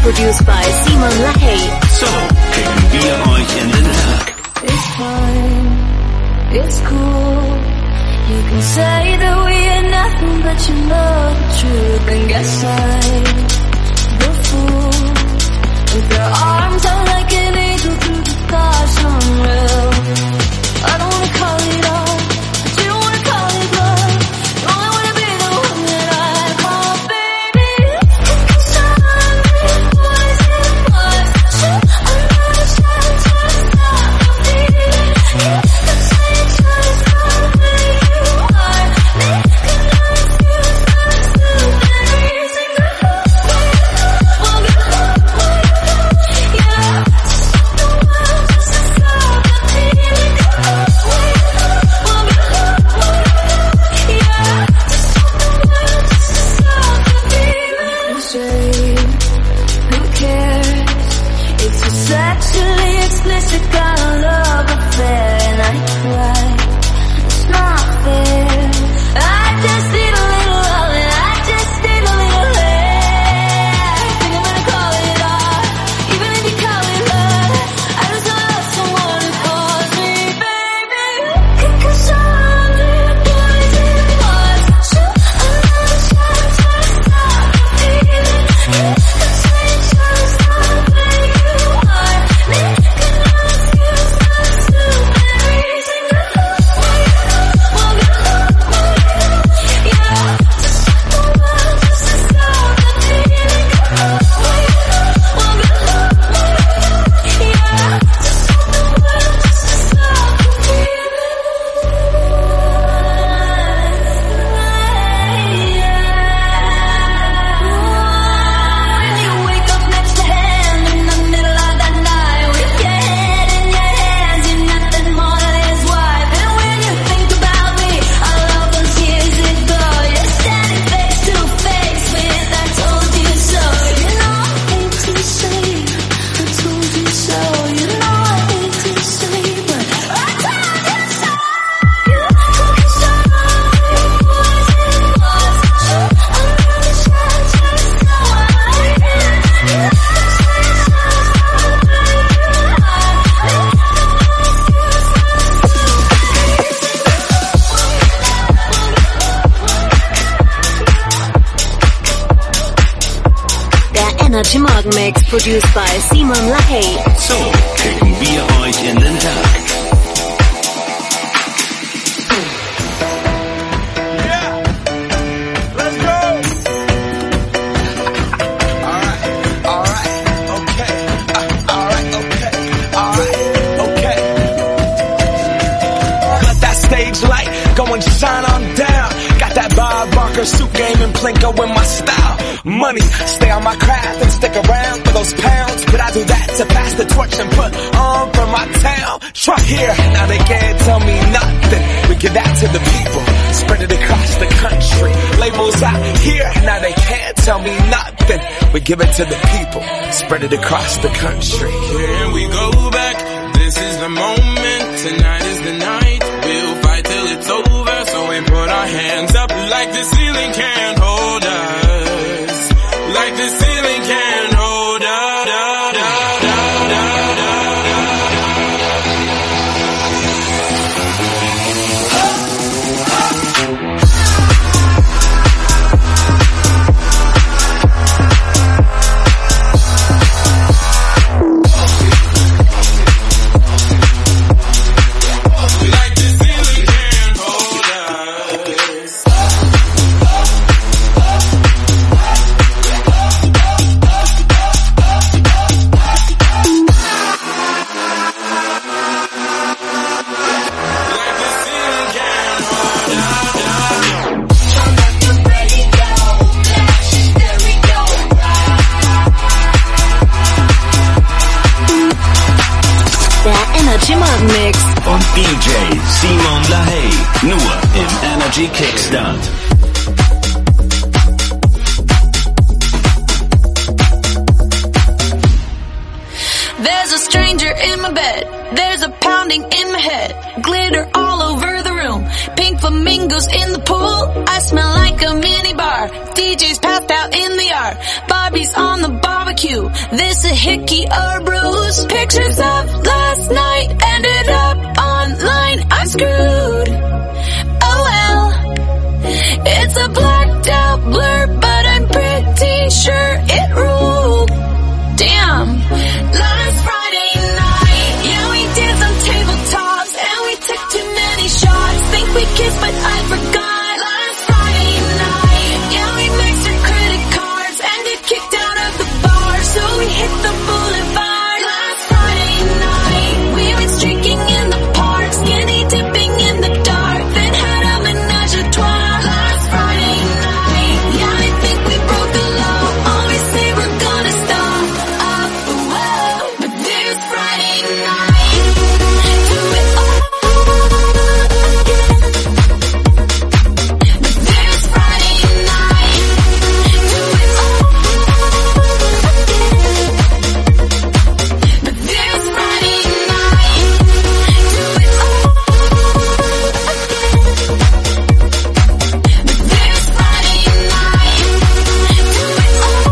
produced by Simon LaHaye. So kicken wir euch in den Tag. It's fine, it's cool. You can say that we are nothing but you know the truth. And guess I'm the fool. With your arms out like an angel through the stars unreal. I don't wanna call it all, but you wanna call it love. You only wanna be the one that I call baby. Cause I'm real boys and boys. I'm not a child, so stop the feeling. The same choice, I'm where you are. Making love feels like strawberries and the won't get love, won't get love, yeah. Just the world, just to stop the feeling. Won't get love, won't get love, yeah. Just the world, just to stop the feeling. Say, who cares? It's a sexually explicit kind of love affair, and I cry. It's not fair. I just need a little love, and I just need a little hair. Think I'm gonna call it art, even if you call it love. I just love someone who calls me baby. Cause I'm real boys and boys. I'm not a child, so stop the feeling. The same choice, I'm where you are. Making love feels like strawberries and the won't get love, won't get love, yeah. Just the world, just to stop the feeling. Won't get love, won't get love, yeah. Just the world, just to stop the feeling. When you wake up next to him in the middle of the night, with your head in your hands, you're nothing more than his wife. And when you think about me, all of those years ago, you're standing face to face with I told you so. You know I hate to say I told you so. You know I hate to say, but I told you so. You focus on real boys and boys. I'm not a child, just know I am. The same choice, I'm where you are. Der Energy Morgen Mix produced by Simon LaHaye. So kicken wir euch in den Tag. Let's go. Alright, alright, okay. Uh, alright, okay, alright, okay. Let that stage light go and shine on down. Got that Bob Barker suit game and Plinko in my style. Money, stay on my craft and stick around for those pounds. But I do that to pass the torch and put on for my town. Truck here, now they can't tell me nothing. We give that to the people, spread it across the country. Labels out here, now they can't tell me nothing. We give it to the people, spread it across the country. Here we go back, this is the moment, tonight is the night. We'll fight till it's over, so we put our hands up like the ceiling can't hold us. Like the ceiling can't hold us. Like the ceiling can't hold us. Energy Morgen Mix und D J Simon LaHaye, nur im Energy Kickstart. There's a stranger in my bed. There's a pounding in my head. Glitter all over the room. Pink flamingos in the pool. I smell like a mini bar. D Js passed out in the yard. Barbie's on the barbecue. This a hickey or bruise. Pictures of last night ended up online. I'm screwed. Oh well. It's a blacked out blur, but I'm pretty sure it ruled. Damn. Last Friday night, yeah, we danced on tabletops and we took too many shots. Think we kissed, but I forgot. Last Friday night, yeah, we maxed our credit cards and got kicked out of the bar, so we hit the boulevard. Last Friday night, we went streaking in the park, skinny dipping in the dark, then had a menage a trois. Last Friday night, yeah, I think we broke the law. Always say we're gonna stop. Up, whoa, but this Friday night, do it all again. But this Friday night, do it all again. But this Friday night, do it all again. But this Friday night, do it all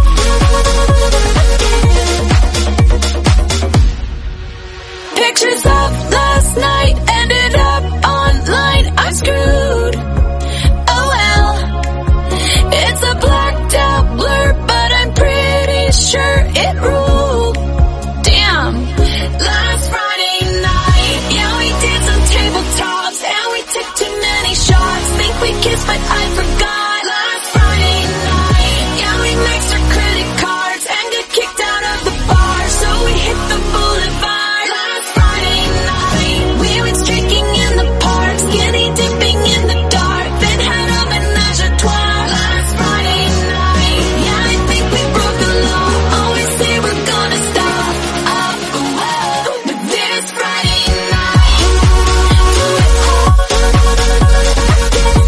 again. Pictures of last night ended up online. I'm screwed. Oh well. It's a blacked out blur, but I'm pretty sure it ruled. Damn. Last Friday night, yeah, we danced on tabletops and we took too many shots. Think we kissed, but I forgot. Last Friday night, yeah, we maxed our credit cards and got kicked out of the bar, so we hit the boulevard. Last Friday night, we went streaking in the park, skinny dipping in the dark, then had a menage a trois. Last Friday night, yeah, I think we broke the law. Always say we're gonna stop. Up, whoa, but this Friday night, do it all again.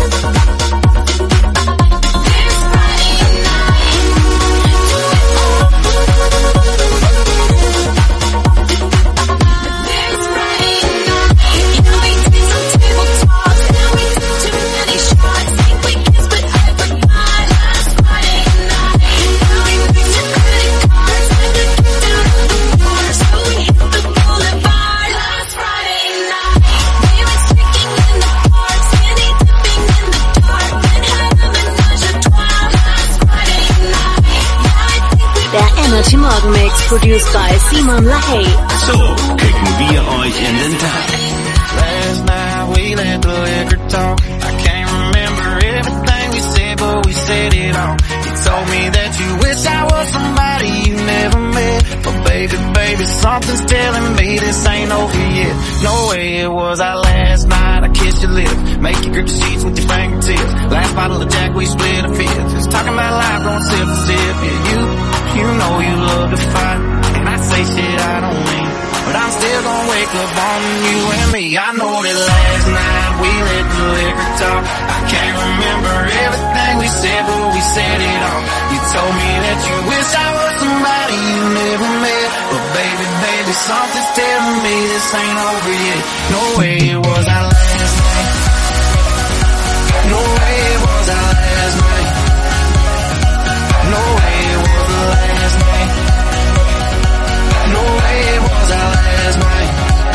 This Friday night, do it all again. This Friday night, yeah, we danced on tabletops and we took too many shots. Think we kissed, but I forgot. Last Friday night, yeah, we maxed our credit cards and got kicked out of the bar, so we hit the boulevard. Last Friday night, we went streaking in the park, skinny dipping in the dark, then had a menage a trois. Last Friday night, yeah, I think we Der Energy Morgen Mix, produced by Simon LaHaye. So kicken wir euch in den Tag. Last night we let the liquor talk. I can't remember everything we said, but we said it all. You told me that you wish I was somebody you never met. But baby, baby, something's telling me this ain't over yet. No way it was our last night. I kissed your lips, make you grip the sheets with your fingertips. Last bottle of Jack, we split a fifth. Just talking about life, going sip for sip. Yeah, you, you know you love to fight, and I say shit I don't mean, but I'm still gonna wake up on you and me. I know that last night we let the liquor talk. I can't remember everything we said, but we said it all. You told me that you wish I was somebody you never met. But baby, baby, something's telling me this ain't over yet. No way it was our last night. No way it was our last night. No way it was the last night. No way it was our last night.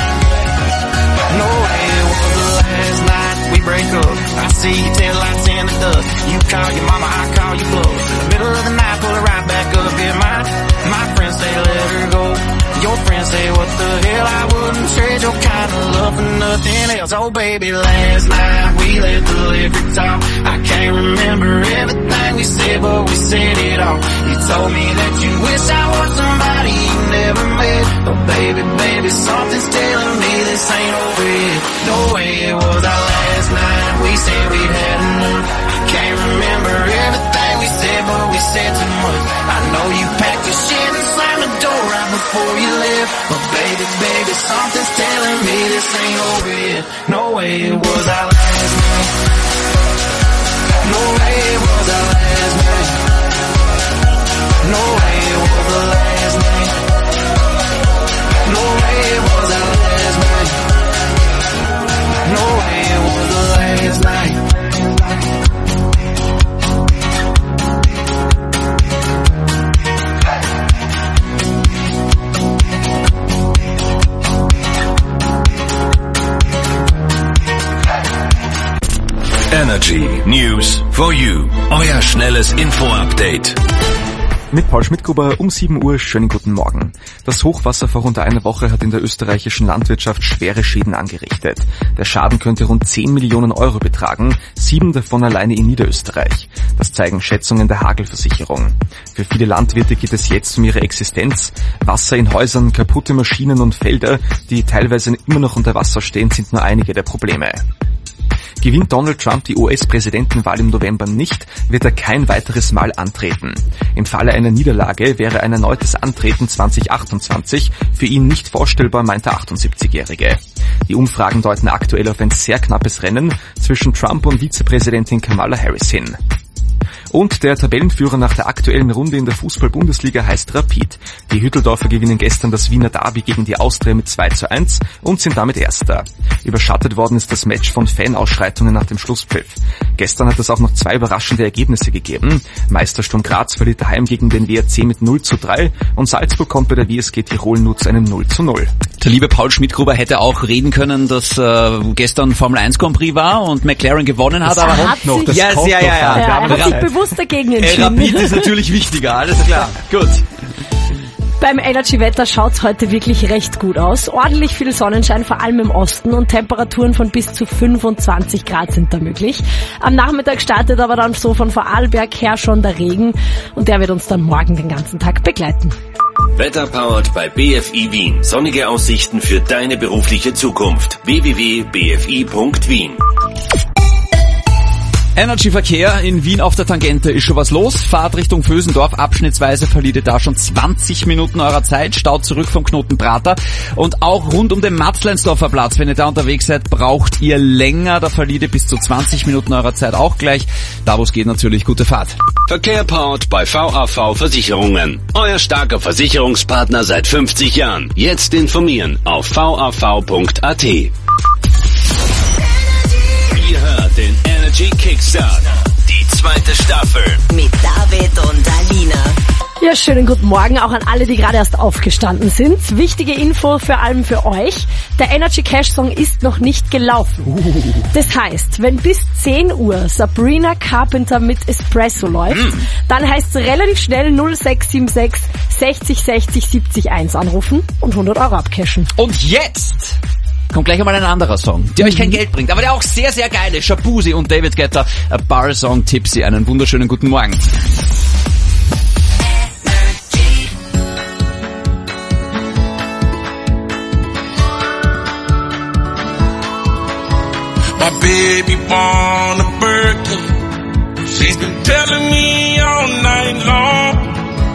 No way it was the last night. We break up, I see you tail lights in the dust. You call your mama, I call you bluff. In the middle of the night, pull her right back up. Yeah, my, my friends say let her go. Your friends say what the hell, I wouldn't trade your kind of love for nothing else. Oh baby, last night we let the liquor talk. I can't remember everything we said, but we said it all. You told me that you wish I was somebody you never met. But baby, baby, something's telling me this ain't over yet. No way it was our last night. We said we'd had enough. I can't remember everything we said, but we said too much. I know you packed your shit and slammed the door right before you left. But baby, baby, something's telling me this ain't over yet. No way it was our last night. No way it was our last night. No way it was the last night. No way it was our last night. No way it was the last Energy News for You. Euer schnelles Info-Update. Mit Paul Schmidtgruber um sieben Uhr, schönen guten Morgen. Das Hochwasser vor rund einer Woche hat in der österreichischen Landwirtschaft schwere Schäden angerichtet. Der Schaden könnte rund zehn Millionen Euro betragen, sieben davon alleine in Niederösterreich. Das zeigen Schätzungen der Hagelversicherung. Für viele Landwirte geht es jetzt um ihre Existenz. Wasser in Häusern, kaputte Maschinen und Felder, die teilweise immer noch unter Wasser stehen, sind nur einige der Probleme. Gewinnt Donald Trump die U S-Präsidentenwahl im November nicht, wird er kein weiteres Mal antreten. Im Falle einer Niederlage wäre ein erneutes Antreten zwanzig achtundzwanzig für ihn nicht vorstellbar, meint der achtundsiebzigjährige. Die Umfragen deuten aktuell auf ein sehr knappes Rennen zwischen Trump und Vizepräsidentin Kamala Harris hin. Und der Tabellenführer nach der aktuellen Runde in der Fußball-Bundesliga heißt Rapid. Die Hütteldorfer gewinnen gestern das Wiener Derby gegen die Austria mit zwei zu eins und sind damit Erster. Überschattet worden ist das Match von Fanausschreitungen nach dem Schlusspfiff. Gestern hat es auch noch zwei überraschende Ergebnisse gegeben. Meister Sturm Graz verliert daheim gegen den W R C mit null zu drei und Salzburg kommt bei der W S G Tirol nur zu einem null zu null. Der liebe Paul Schmidtgruber hätte auch reden können, dass äh, gestern Formel eins Grand Prix war und McLaren gewonnen hat. Das aber kommt noch, das ja, kommt ja, noch. ja, ja. Ja, er hat sich bewusst dagegen entschieden. Rapid ist natürlich wichtiger, alles klar. Gut. Beim Energy-Wetter schaut's heute wirklich recht gut aus. Ordentlich viel Sonnenschein, vor allem im Osten, und Temperaturen von bis zu fünfundzwanzig Grad sind da möglich. Am Nachmittag startet aber dann so von Vorarlberg her schon der Regen und der wird uns dann morgen den ganzen Tag begleiten. Wetter powered bei B F I Wien. Sonnige Aussichten für deine berufliche Zukunft. w w w punkt b f i punkt wien. Energy-Verkehr in Wien auf der Tangente ist schon was los. Fahrt Richtung Vösendorf. Abschnittsweise verliert ihr da schon zwanzig Minuten eurer Zeit. Staut zurück vom Knoten Prater. Und auch rund um den Matzleinsdorfer Platz, wenn ihr da unterwegs seid, braucht ihr länger. Da verliert ihr bis zu zwanzig Minuten eurer Zeit auch gleich. Da wo es geht natürlich, gute Fahrt. Verkehr powered bei V A V Versicherungen. Euer starker Versicherungspartner seit fünfzig Jahren. Jetzt informieren auf v a v punkt a t. Ihr hört den Energy Kickstart, die zweite Staffel. Mit David und Alina. Ja, schönen guten Morgen auch an alle, die gerade erst aufgestanden sind. Wichtige Info vor allem für euch. Der Energy Cash Song ist noch nicht gelaufen. Uh. Das heißt, wenn bis zehn Uhr Sabrina Carpenter mit Espresso läuft, mm. dann heißt es relativ schnell null sechs sieben sechs sechzig sechzig siebzig eins anrufen und hundert Euro abcashen. Und jetzt kommt gleich einmal ein anderer Song, der mhm. euch kein Geld bringt, aber der auch sehr, sehr geil ist. Shabuzi und David Guetta, A Bar Song Tipsy. Einen wunderschönen guten Morgen. My baby born a Birkin. She's been telling me all night long.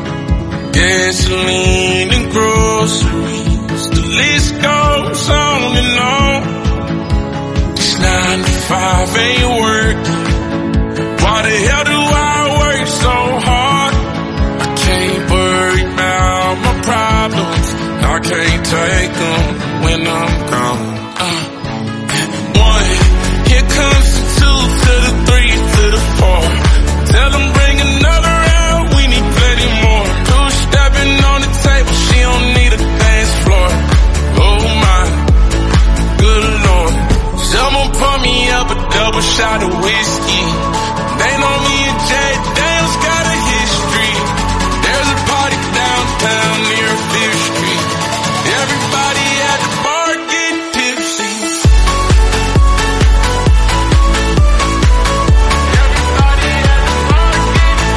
Gasoline and groceries, the list goes on and on. This nine to five ain't working. Why the hell do I work so hard? I can't worry about my problems. I can't take them when I'm gone. Uh, one, here comes the two to the three to the four. Tell them bring another round, we need plenty more. Two stepping on the table, she don't need a dance floor. Oh my, good lord. Someone pour me up a double shot of whiskey. They know me and Jay Dale's got a history. There's a party downtown near Fifth Street. Everybody at the bar getting tipsy. Everybody at the bar getting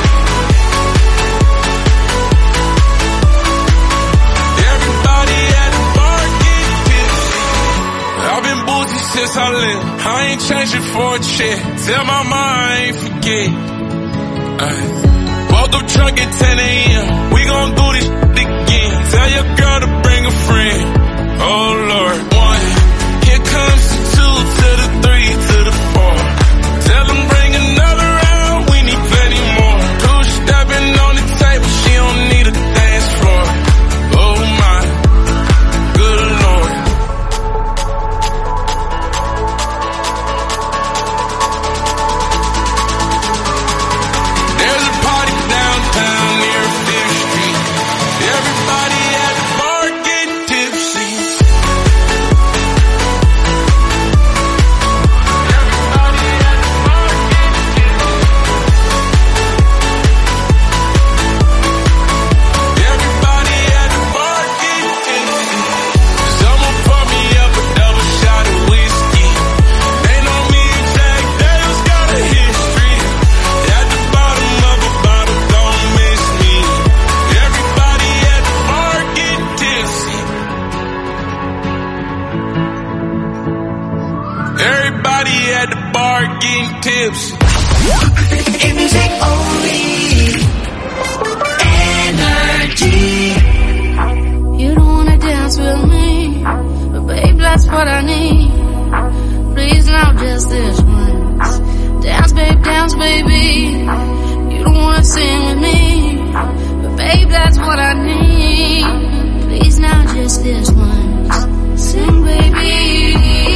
tipsy. Everybody at the bar getting tipsy. I've been boozy since I left. I ain't changing for a check. Tell my mom I ain't forget. Uh, woke up drunk at ten a.m. We gon' do this shit again. Tell your girl to bring a friend. Oh Lord. One, here comes the two to the three to the four. Tell them bring another round. We need plenty more. Two stepping on the table. She don't need a dance floor. Oh my, good lord. There's a party downtown near Fifth Street. Everybody at the bar getting tipsy. bar getting tips. In music only. Energy. You don't wanna dance with me, but babe, that's what I need. Please now just this once. Dance, babe, dance, baby. You don't wanna sing with me, but babe, that's what I need. Please now just this once. Sing, baby.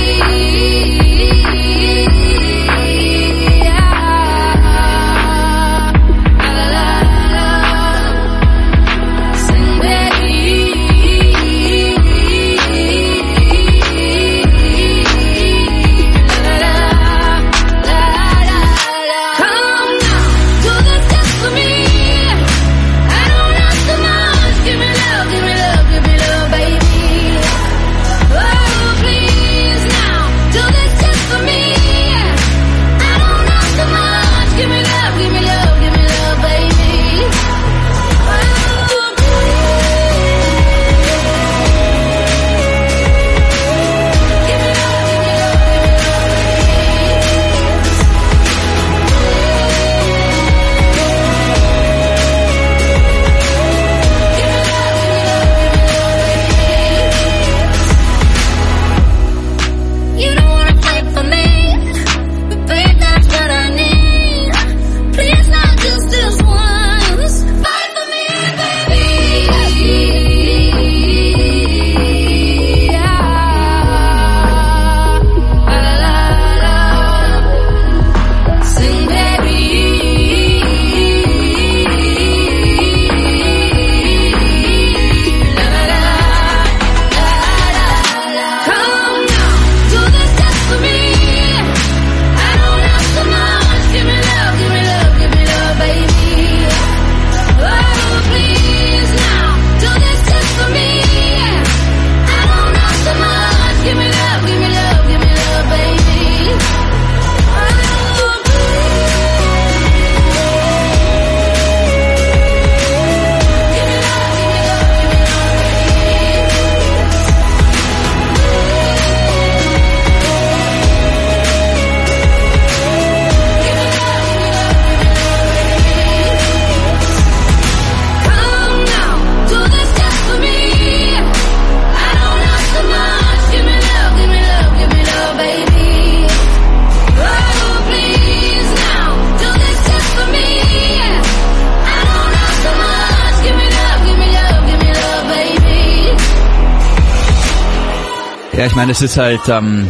Ja, ich meine, es ist halt, ähm,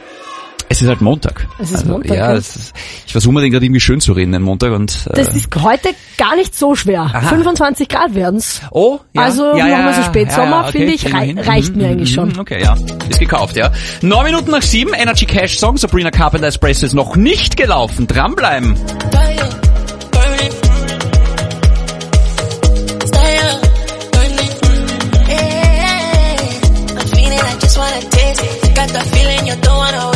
es ist halt Montag. Es ist also, Montag. Ja, Ja. es ist, ich versuche mir den gerade irgendwie schön zu reden, den Montag. Und, äh, Das ist heute gar nicht so schwer. Aha. fünfundzwanzig Grad werden's. Oh, ja. Also ja, machen wir so ja, Spätsommer, ja, ja, okay, finde ich, kriegen wir rei hin. reicht mir Mhm, eigentlich mhm, schon. Okay, ja. Ist gekauft, ja. Neun Minuten nach sieben, Energy Cash Song, Sabrina Carpenter Espresso ist noch nicht gelaufen. Dranbleiben. Got the feeling you don't wanna